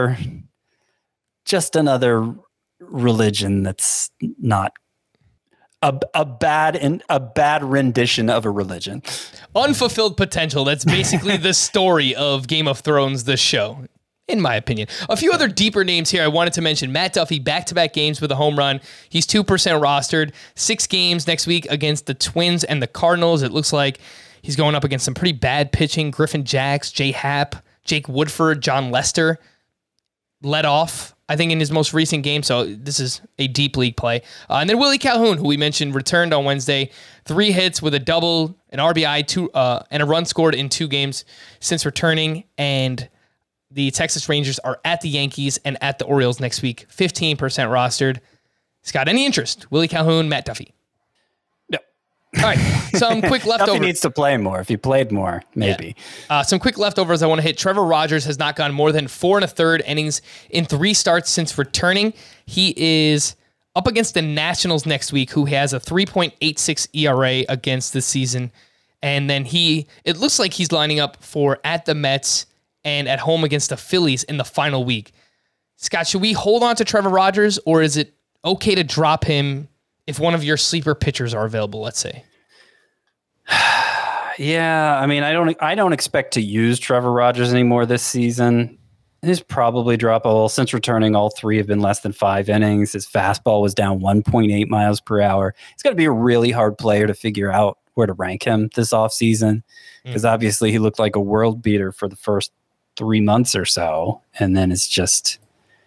another religion that's not a bad rendition of a religion. Unfulfilled potential. That's basically the story of Game of Thrones, the show, in my opinion. A few other deeper names here I wanted to mention. Matt Duffy, back-to-back games with a home run. He's 2% rostered. 6 games next week against the Twins and the Cardinals. It looks like he's going up against some pretty bad pitching. Griffin Jax, Jay Happ, Jake Woodford, John Lester led off, I think, in his most recent game. So this is a deep league play. And then Willie Calhoun, who we mentioned, returned on Wednesday. 3 hits with a double, an RBI, and a run scored in 2 games since returning. And the Texas Rangers are at the Yankees and at the Orioles next week. 15% rostered. Scott, any interest? Willie Calhoun, Matt Duffy. No. All right. Some quick leftovers. Duffy needs to play more. If he played more, maybe. Yeah. Some quick leftovers I want to hit. Trevor Rogers has not gone more than 4 1/3 innings in 3 starts since returning. He is up against the Nationals next week, who has a 3.86 ERA against this season. And then it looks like he's lining up for at the Mets and at home against the Phillies in the final week. Scott, should we hold on to Trevor Rogers, or is it okay to drop him if one of your sleeper pitchers are available, let's say? Yeah, I mean, I don't expect to use Trevor Rogers anymore this season. He's probably droppable. Since returning, all 3 have been less than 5 innings. His fastball was down 1.8 miles per hour. He's got to be a really hard player to figure out where to rank him this offseason, because obviously he looked like a world beater for the first 3 months or so. And then it's just,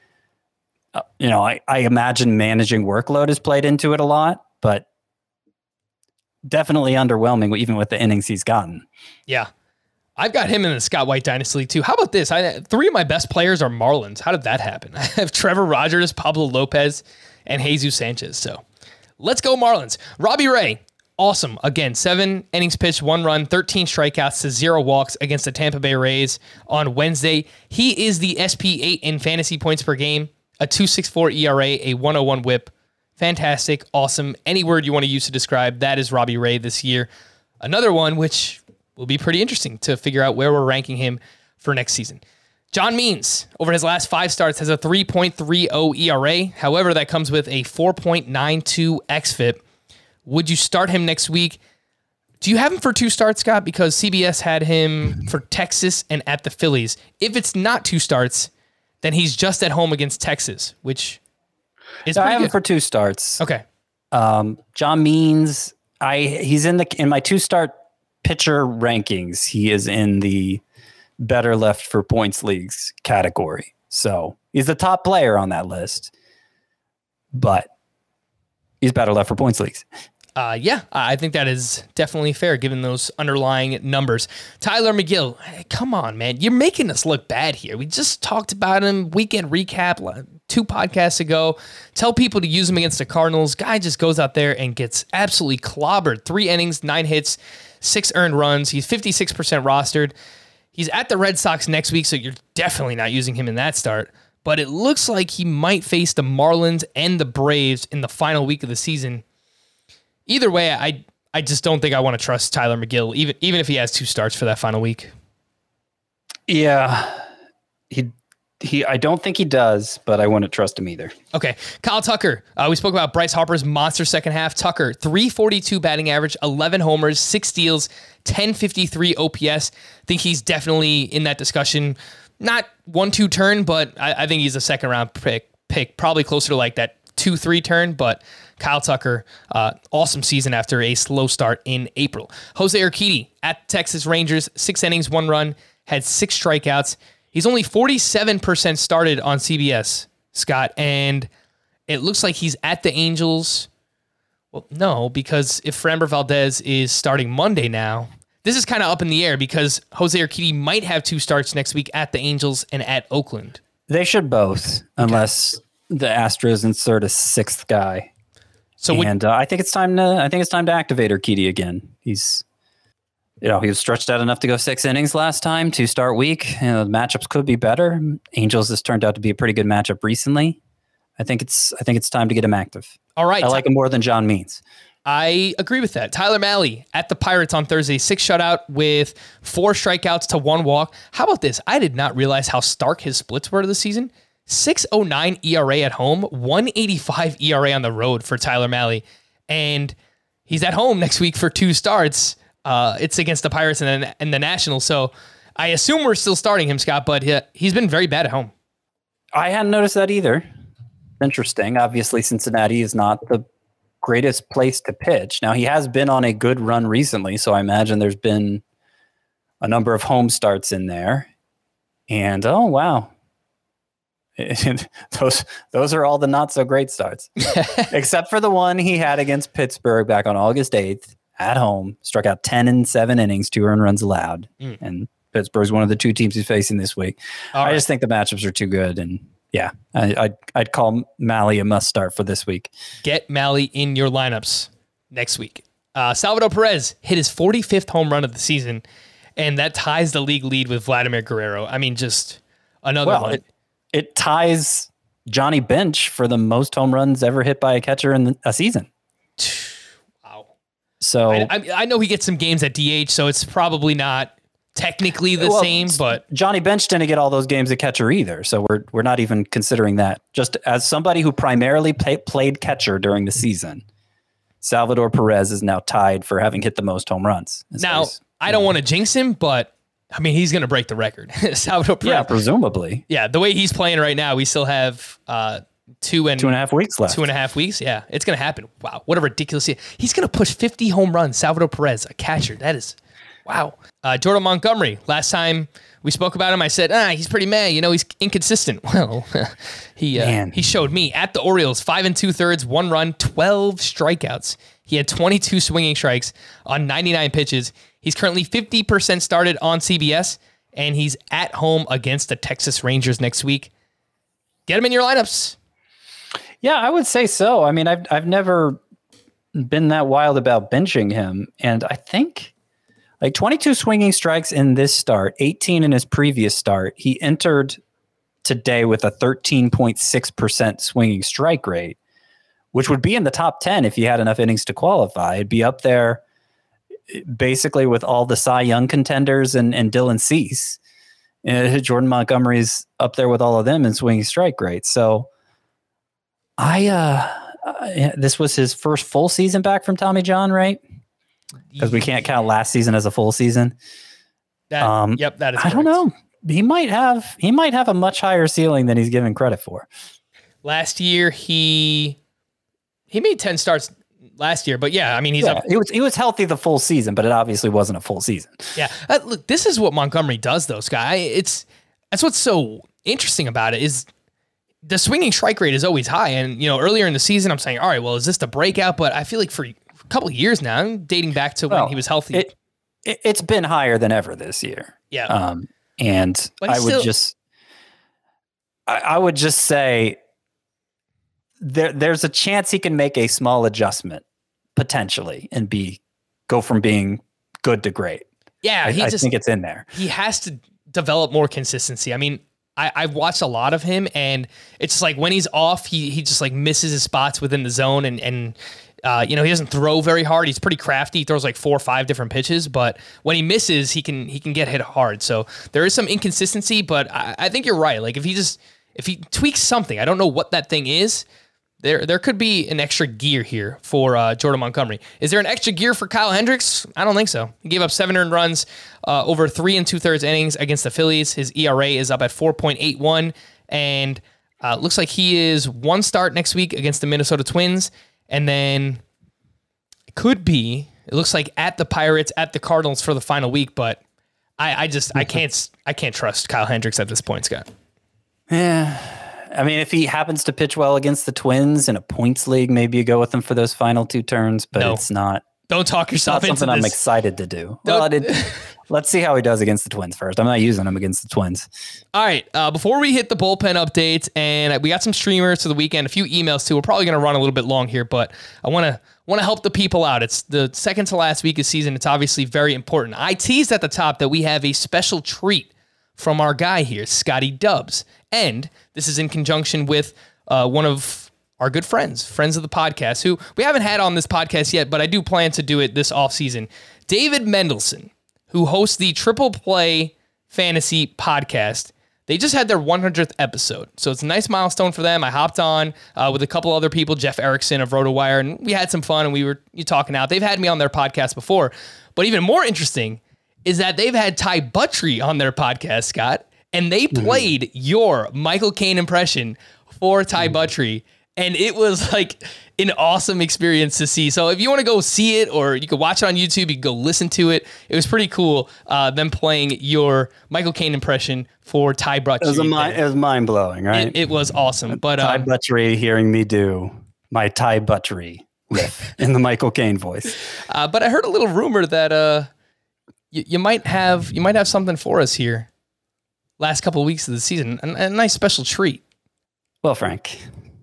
I imagine managing workload has played into it a lot, but definitely underwhelming even with the innings he's gotten. Yeah. I've got him in the Scott White Dynasty League too. How about this? 3 of my best players are Marlins. How did that happen? I have Trevor Rogers, Pablo Lopez, and Jesus Sanchez. So let's go Marlins. Robbie Ray. Awesome. Again, 7 innings pitched, 1 run, 13 strikeouts to 0 walks against the Tampa Bay Rays on Wednesday. He is the SP8 in fantasy points per game, a 2.64 ERA, a 101 whip. Fantastic. Awesome. Any word you want to use to describe that is Robbie Ray this year. Another one which will be pretty interesting to figure out where we're ranking him for next season. John Means, over his last 5 starts, has a 3.30 ERA. However, that comes with a 4.92 xFIP. Would you start him next week? Do you have him for 2 starts, Scott? Because CBS had him for Texas and at the Phillies. If it's not 2 starts, then he's just at home against Texas, which is pretty I have good. him for 2 starts. Okay. John Means, he's in my 2-start pitcher rankings. He is in the better left for points leagues category. So he's the top player on that list, but he's better left for points leagues. Yeah, I think that is definitely fair given those underlying numbers. Tyler McGill, come on, man. You're making us look bad here. We just talked about him. Weekend recap 2 podcasts ago. Tell people to use him against the Cardinals. Guy just goes out there and gets absolutely clobbered. 3 innings, 9 hits, 6 earned runs. He's 56% rostered. He's at the Red Sox next week, so you're definitely not using him in that start. But it looks like he might face the Marlins and the Braves in the final week of the season. Either way, I just don't think I want to trust Tyler McGill, even if he has 2 starts for that final week. Yeah, I don't think he does, but I wouldn't trust him either. Okay, Kyle Tucker. We spoke about Bryce Harper's monster second half. Tucker, 342 batting average, 11 homers, 6 steals, 1053 OPS. Think he's definitely in that discussion. Not 1-2 turn, but I think he's a second round pick, probably closer to like that 2-3 turn, but Kyle Tucker, awesome season after a slow start in April. Jose Urquidy at Texas Rangers, 6 innings, 1 run, had 6 strikeouts. He's only 47% started on CBS, Scott, and it looks like he's at the Angels. Well, no, because if Framber Valdez is starting Monday now, this is kind of up in the air because Jose Urquidy might have 2 starts next week at the Angels and at Oakland. They should both, unless the Astros insert a 6th guy. So I think it's time to activate Urquidy again. He was stretched out enough to go 6 innings last time to start week. The matchups could be better. Angels has turned out to be a pretty good matchup recently. I think it's time to get him active. All right. I like him more than John Means. I agree with that. Tyler Mahle at the Pirates on Thursday, 6 shutout with 4 strikeouts to 1 walk. How about this? I did not realize how stark his splits were this season. 6.09 ERA at home, 1.85 ERA on the road for Tyler Mahle. And he's at home next week for 2 starts. It's against the Pirates and the Nationals. So I assume we're still starting him, Scott, but he's been very bad at home. I hadn't noticed that either. Interesting. Obviously, Cincinnati is not the greatest place to pitch. Now, he has been on a good run recently, so I imagine there's been a number of home starts in there. And, oh, wow. Those are all the not so great starts, except for the one he had against Pittsburgh back on August 8th. At home, struck out 10 in 7 innings, 2 earned runs allowed. And Pittsburgh's one of the 2 teams he's facing this week. I just think the matchups are too good. And yeah, I'd call Mahle a must start for this week. Get Mahle in your lineups next week. Salvador Perez hit his 45th home run of the season, and that ties the league lead with Vladimir Guerrero. I mean, just another one. It ties Johnny Bench for the most home runs ever hit by a catcher in a season. So I know he gets some games at DH, so it's probably not technically the same, but Johnny Bench didn't get all those games at catcher either. So we're not even considering that. Just as somebody who primarily played catcher during the season, Salvador Perez is now tied for having hit the most home runs. Now, I don't want to jinx him, but I mean, he's going to break the record. Salvador Perez. Yeah, presumably. Yeah, the way he's playing right now, we still have 2.5 weeks left. 2.5 weeks. Yeah, it's going to happen. Wow. What a ridiculous year. He's going to push 50 home runs. Salvador Perez, a catcher. That is, wow. Jordan Montgomery. Last time we spoke about him, I said, he's pretty meh. He's inconsistent. Well, he showed me at the Orioles, 5 2/3, 1 run, 12 strikeouts. He had 22 swinging strikes on 99 pitches. He's currently 50% started on CBS, and he's at home against the Texas Rangers next week. Get him in your lineups. Yeah, I would say so. I mean, I've never been that wild about benching him. And I think like 22 swinging strikes in this start, 18 in his previous start. He entered today with a 13.6% swinging strike rate, which would be in the top 10 if he had enough innings to qualify. It'd be up there basically with all the Cy Young contenders and Dylan Cease. Jordan Montgomery's up there with all of them in swinging strike rate. So this was his first full season back from Tommy John, right? Because we can't count last season as a full season. That is correct. I don't know. He might have a much higher ceiling than he's given credit for. Last year he made 10 starts last year, but yeah, I mean up. He was healthy the full season, but it obviously wasn't a full season. Yeah, look, this is what Montgomery does, though, Sky. That's what's so interesting about it is the swinging strike rate is always high, and earlier in the season, I'm saying, all right, well, is this the breakout? But I feel like for a couple of years now, dating back to when he was healthy, it's been higher than ever this year. Yeah, and I would just say there's a chance he can make a small adjustment potentially and go from being good to great. Yeah, I think it's in there. He has to develop more consistency. I mean, I've watched a lot of him, and it's just like when he's off, he just like misses his spots within the zone, and he doesn't throw very hard. He's pretty crafty. He throws like 4 or 5 different pitches, but when he misses, he can get hit hard. So there is some inconsistency, but I think you're right. Like if he tweaks something, I don't know what that thing is. There could be an extra gear here for Jordan Montgomery. Is there an extra gear for Kyle Hendricks? I don't think so. He gave up 7 earned runs over 3 2/3 innings against the Phillies. His ERA is up at 4.81, and looks like he is 1 start next week against the Minnesota Twins, and then it looks like at the Pirates, at the Cardinals for the final week. But I can't trust Kyle Hendricks at this point, Scott. Yeah. I mean, if he happens to pitch well against the Twins in a points league, maybe you go with him for those final 2 turns, but It's not. Don't talk yourself into something this. I'm excited to do. Well, let's see how he does against the Twins first. I'm not using him against the Twins. All right. Before we hit the bullpen updates, and we got some streamers to the weekend, a few emails too. We're probably going to run a little bit long here, but I want to help the people out. It's the second to last week of season. It's obviously very important. I teased at the top that we have a special treat from our guy here, Scotty Dubs. And this is in conjunction with one of our good friends of the podcast, who we haven't had on this podcast yet, but I do plan to do it this offseason. David Mendelson, who hosts the Triple Play Fantasy Podcast. They just had their 100th episode, so it's a nice milestone for them. I hopped on with a couple other people, Jeff Erickson of RotoWire, and we had some fun, and we were talking out. They've had me on their podcast before, but even more interesting is that they've had Ty Buttrey on their podcast, Scott, and they played your Michael Caine impression for Ty Buttrey, and it was like an awesome experience to see. So if you want to go see it, or you can watch it on YouTube, you can go listen to it. It was pretty cool, them playing your Michael Caine impression for Ty Buttrey. It was mind-blowing, right? It was awesome. But Ty Buttrey hearing me do my Ty Buttrey riff in the Michael Caine voice. But I heard a little rumor that you might have something for us here. Last couple of weeks of the season, a nice special treat. Well, Frank,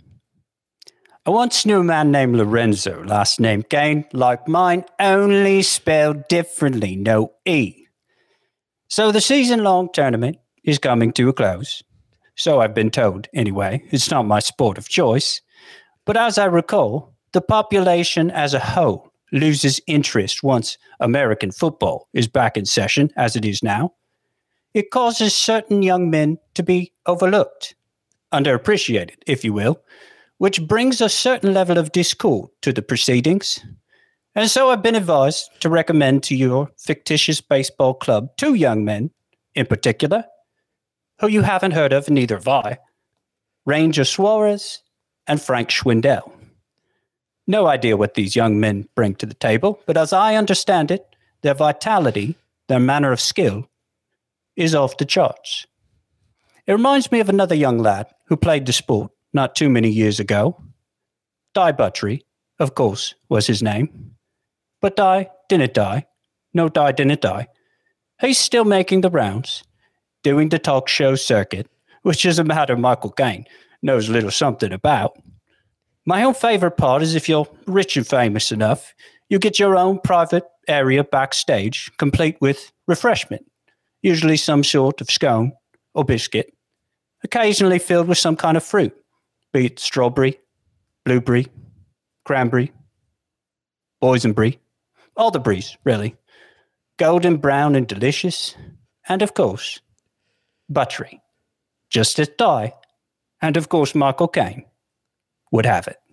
I once knew a man named Lorenzo, last name Caine, like mine, only spelled differently, no E. So the season-long tournament is coming to a close. So I've been told, anyway. It's not my sport of choice. But as I recall, the population as a whole loses interest once American football is back in session, as it is now. It causes certain young men to be overlooked, underappreciated, if you will, which brings a certain level of discord to the proceedings. And so I've been advised to recommend to your fictitious baseball club 2 young men, in particular, who you haven't heard of, neither have I, Ranger Suarez and Frank Schwindel. No idea what these young men bring to the table, but as I understand it, their vitality, their manner of skill, is off the charts. It reminds me of another young lad who played the sport not too many years ago. Ty Buttrey, of course, was his name. But Ty didn't die. No, Ty didn't die. He's still making the rounds, doing the talk show circuit, which is a matter Michael Caine knows a little something about. My own favorite part is if you're rich and famous enough, you get your own private area backstage, complete with refreshment. Usually some sort of scone or biscuit, occasionally filled with some kind of fruit, be it strawberry, blueberry, cranberry, boysenberry, all the berries, really. Golden brown and delicious, and of course, buttery, just as Ty, and of course Michael Caine, would have it.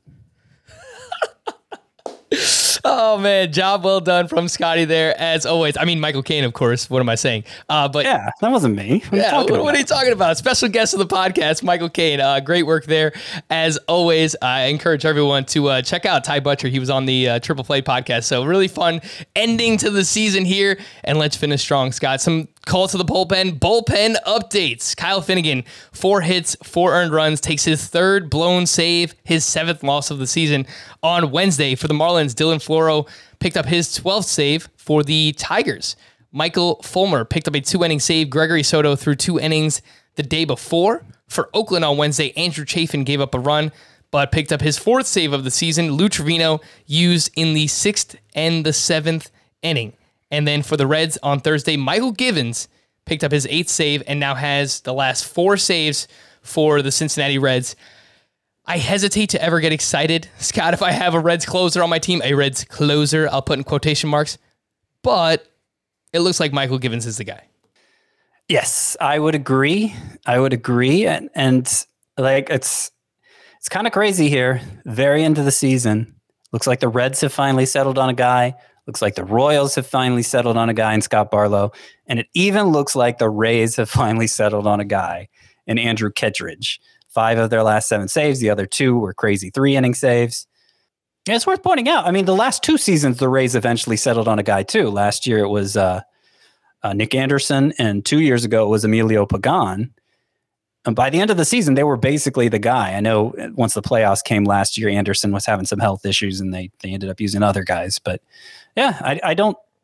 Oh man, job well done from Scotty there, as always. I mean, Michael Caine, of course. What am I saying? But yeah, that wasn't me. What are you talking about? Special guest of the podcast, Michael Caine. Great work there, as always. I encourage everyone to check out Ty Buttrey. He was on the Triple Play podcast, so really fun ending to the season here. And let's finish strong, Scott. Some call to the bullpen updates. Kyle Finnegan, 4 hits, 4 earned runs, takes his 3rd blown save, his 7th loss of the season on Wednesday. For the Marlins, Dylan Floro picked up his 12th save. For the Tigers, Michael Fulmer picked up a 2-inning save. Gregory Soto threw 2 innings the day before. For Oakland on Wednesday, Andrew Chafin gave up a run. but picked up his 4th save of the season. Lou Trevino used in the 6th and the 7th inning. And then for the Reds on Thursday, Michael Givens picked up his 8th save and now has the last 4 saves for the Cincinnati Reds. I hesitate to ever get excited, Scott, if I have a Reds closer on my team, a Reds closer, I'll put in quotation marks, but it looks like Michael Givens is the guy. Yes, I would agree. And like, it's kind of crazy here. Very into the season. Looks like the Reds have finally settled on a guy. Looks like the Royals have finally settled on a guy in Scott Barlow. And it even looks like the Rays have finally settled on a guy in Andrew Kittredge. 5 of their last 7 saves. The other 2 were crazy 3-inning saves. And it's worth pointing out. I mean, the last 2 seasons, the Rays eventually settled on a guy too. Last year it was Nick Anderson, and 2 years ago it was Emilio Pagan. And by the end of the season, they were basically the guy. I know once the playoffs came last year, Anderson was having some health issues, and they ended up using other guys. But yeah, I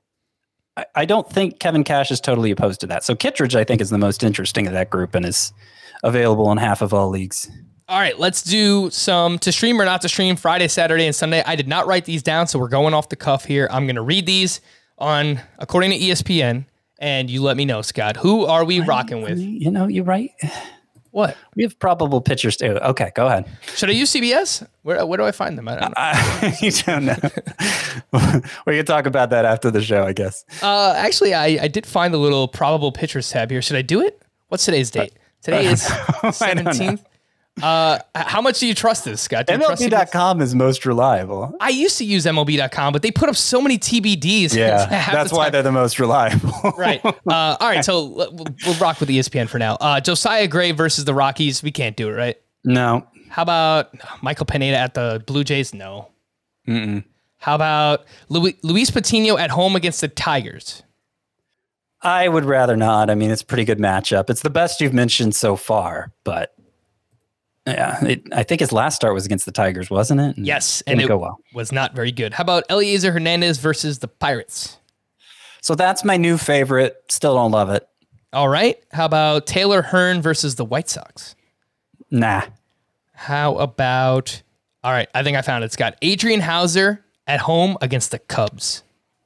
don't think Kevin Cash is totally opposed to that. So Kittredge, I think, is the most interesting of that group and is available in half of all leagues. All right, let's do some to stream or not to stream Friday, Saturday, and Sunday. I did not write these down, so we're going off the cuff here. I'm going to read these according to ESPN, and you let me know, Scott. Who are we rocking with? You know, you're right. What? We have probable pitchers too. Okay, go ahead. Should I use CBS? Where do I find them? I don't know. You don't know. We can talk about that after the show, I guess. Actually, I did find the little probable pitchers tab here. Should I do it? What's today's date? Today is 17th. How much do you trust this, Scott? MLB.com is most reliable. I used to use MLB.com, but they put up so many TBDs. Yeah, that's why they're the most reliable. Right. All right, so we'll rock with ESPN for now. Josiah Gray versus the Rockies. We can't do it, right? No. How about Michael Pineda at the Blue Jays? No. Mm-mm. How about Luis Patino at home against the Tigers? I would rather not. I mean, it's a pretty good matchup. It's the best you've mentioned so far, but yeah, I think his last start was against the Tigers, wasn't it? Yes, and it was not very good. How about Eliezer Hernandez versus the Pirates? So that's my new favorite. Still don't love it. All right. How about Taylor Hearn versus the White Sox? Nah. How about, all right, I think I found it, Scott. Adrian Hauser at home against the Cubs.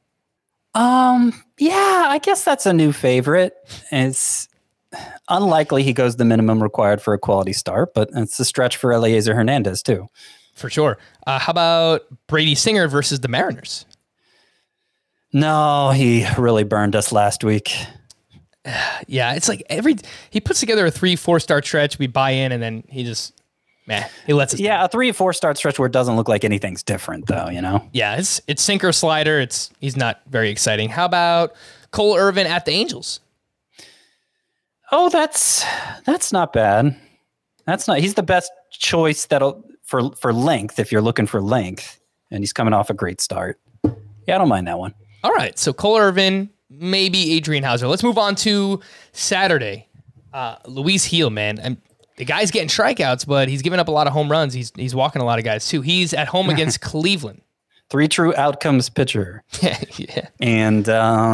Yeah, I guess that's a new favorite. It's unlikely he goes the minimum required for a quality start, but it's a stretch for Eliezer Hernandez too. For sure. How about Brady Singer versus the Mariners? No, he really burned us last week. Yeah, it's like he puts together a 3-4 start stretch, we buy in, and then he just, he lets us down. A 3-4 start stretch where it doesn't look like anything's different though, you know? Yeah, it's sinker slider. He's not very exciting. How about Cole Irvin at the Angels? Oh, that's not bad. He's the best choice for length if you're looking for length, and he's coming off a great start. Yeah, I don't mind that one. All right, so Cole Irvin, maybe Adrian Hauser. Let's move on to Saturday. Luis Gil, man. And the guy's getting strikeouts, but he's giving up a lot of home runs. He's walking a lot of guys too. He's at home against Cleveland. 3 true outcomes pitcher. Yeah. And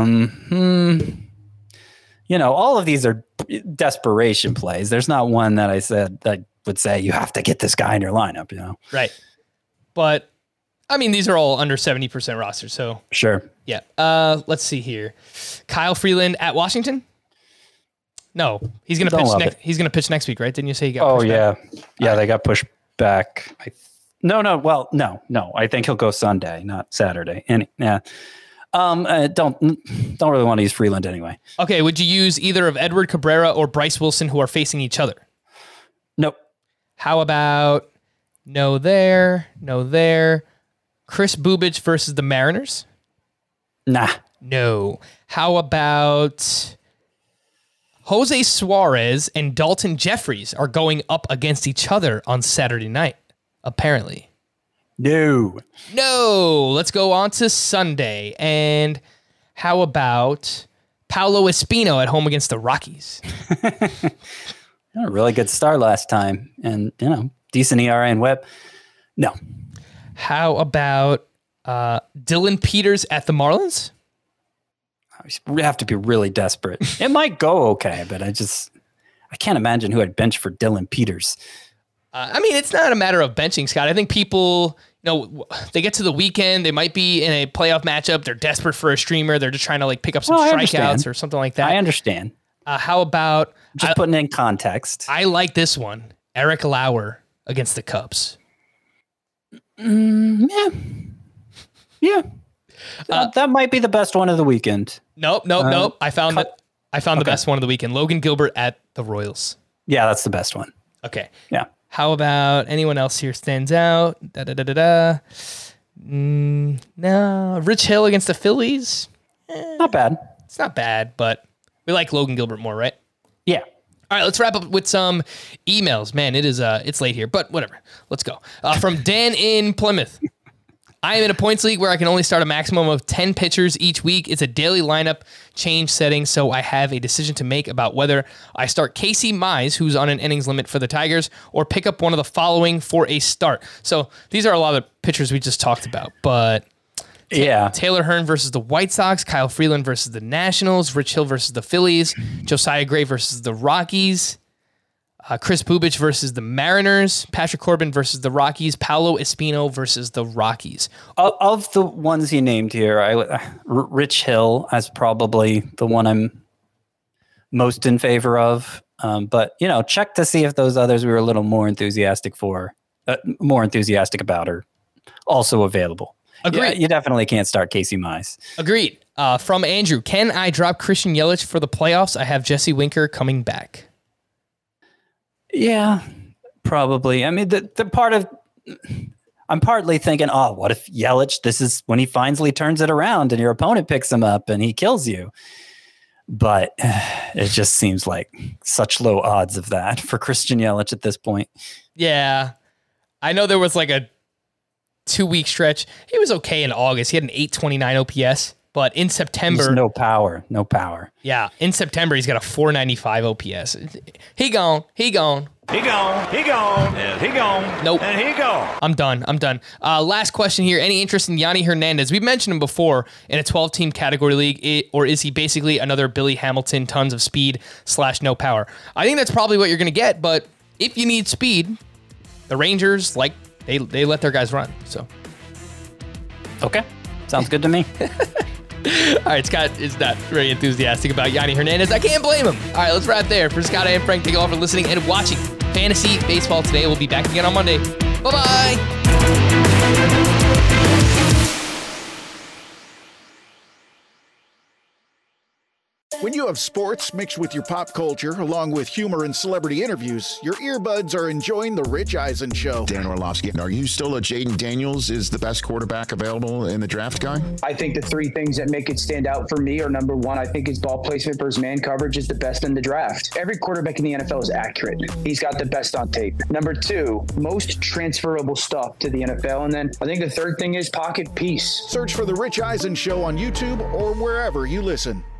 all of these are desperation plays. There's not one that I would say you have to get this guy in your lineup, you know. Right. But I mean, these are all under 70% rosters, so sure. Yeah. Let's see here. Kyle Freeland at Washington? No, he's gonna pitch he's gonna pitch next week, right? Didn't you say he got pushed back? Yeah, they got pushed back. No. I think he'll go Sunday, not Saturday. Don't really want to use Freeland anyway. Okay, would you use either of Edward Cabrera or Bryce Wilson, who are facing each other? Nope. How about no there? Chris Bubich versus the Mariners? Nah. No. How about Jose Suarez and Dalton Jeffries are going up against each other on Saturday night, apparently. No. Let's go on to Sunday. And how about Paolo Espino at home against the Rockies? A really good start last time. And, decent ERA and whip. No. How about Dylan Peters at the Marlins? We have to be really desperate. It might go okay, but I can't imagine who I'd bench for Dylan Peters. I mean, it's not a matter of benching, Scott. I think people, they get to the weekend, they might be in a playoff matchup. They're desperate for a streamer. They're just trying to pick up some strikeouts or something like that. I understand. How about just putting in context? I like this one. Eric Lauer against the Cubs. Yeah. That might be the best one of the weekend. Nope. I found the best one of the weekend. Logan Gilbert at the Royals. Yeah, that's the best one. Okay. Yeah. How about anyone else here stands out? No. Rich Hill against the Phillies. Not bad. It's not bad, but we like Logan Gilbert more, right? Yeah. All right, let's wrap up with some emails. Man, it's late here, but whatever. Let's go. From Dan in Plymouth. I am in a points league where I can only start a maximum of 10 pitchers each week. It's a daily lineup change setting, so I have a decision to make about whether I start Casey Mize, who's on an innings limit for the Tigers, or pick up one of the following for a start. So these are a lot of the pitchers we just talked about, but Taylor Hearn versus the White Sox, Kyle Freeland versus the Nationals, Rich Hill versus the Phillies, Josiah Gray versus the Rockies, Chris Bubich versus the Mariners, Patrick Corbin versus the Rockies, Paolo Espino versus the Rockies. Of the ones you named here, Rich Hill as probably the one I'm most in favor of. But check to see if those others we were a little more enthusiastic about are also available. Agreed. Yeah, you definitely can't start Casey Mize. Agreed. From Andrew, can I drop Christian Yelich for the playoffs? I have Jesse Winker coming back. Yeah, probably. I mean, I'm partly thinking, what if Yelich, this is when he finally turns it around and your opponent picks him up and he kills you. But it just seems like such low odds of that for Christian Yelich at this point. Yeah. I know there was a 2-week stretch. He was okay in August. He had an 829 OPS, but in September... There's no power. Yeah, in September, he's got a 495 OPS. He gone. And he gone. Nope. And he gone. I'm done. Last question here. Any interest in Yanni Hernandez? We've mentioned him before in a 12-team category league, or is he basically another Billy Hamilton, tons of speed / no power? I think that's probably what you're going to get, but if you need speed, the Rangers, they let their guys run. So, okay. Sounds good to me. All right, Scott is not very enthusiastic about Yanni Hernandez. I can't blame him. All right, let's wrap there. For Scott and Frank, thank you all for listening and watching Fantasy Baseball today. We'll be back again on Monday. Bye-bye. When you have sports mixed with your pop culture, along with humor and celebrity interviews, your earbuds are enjoying The Rich Eisen Show. Dan Orlovsky, are you still a Jaden Daniels is the best quarterback available in the draft guy? I think the three things that make it stand out for me are, number one, I think his ball placement versus man coverage is the best in the draft. Every quarterback in the NFL is accurate. He's got the best on tape. Number two, most transferable stuff to the NFL. And then I think the third thing is pocket peace. Search for The Rich Eisen Show on YouTube or wherever you listen.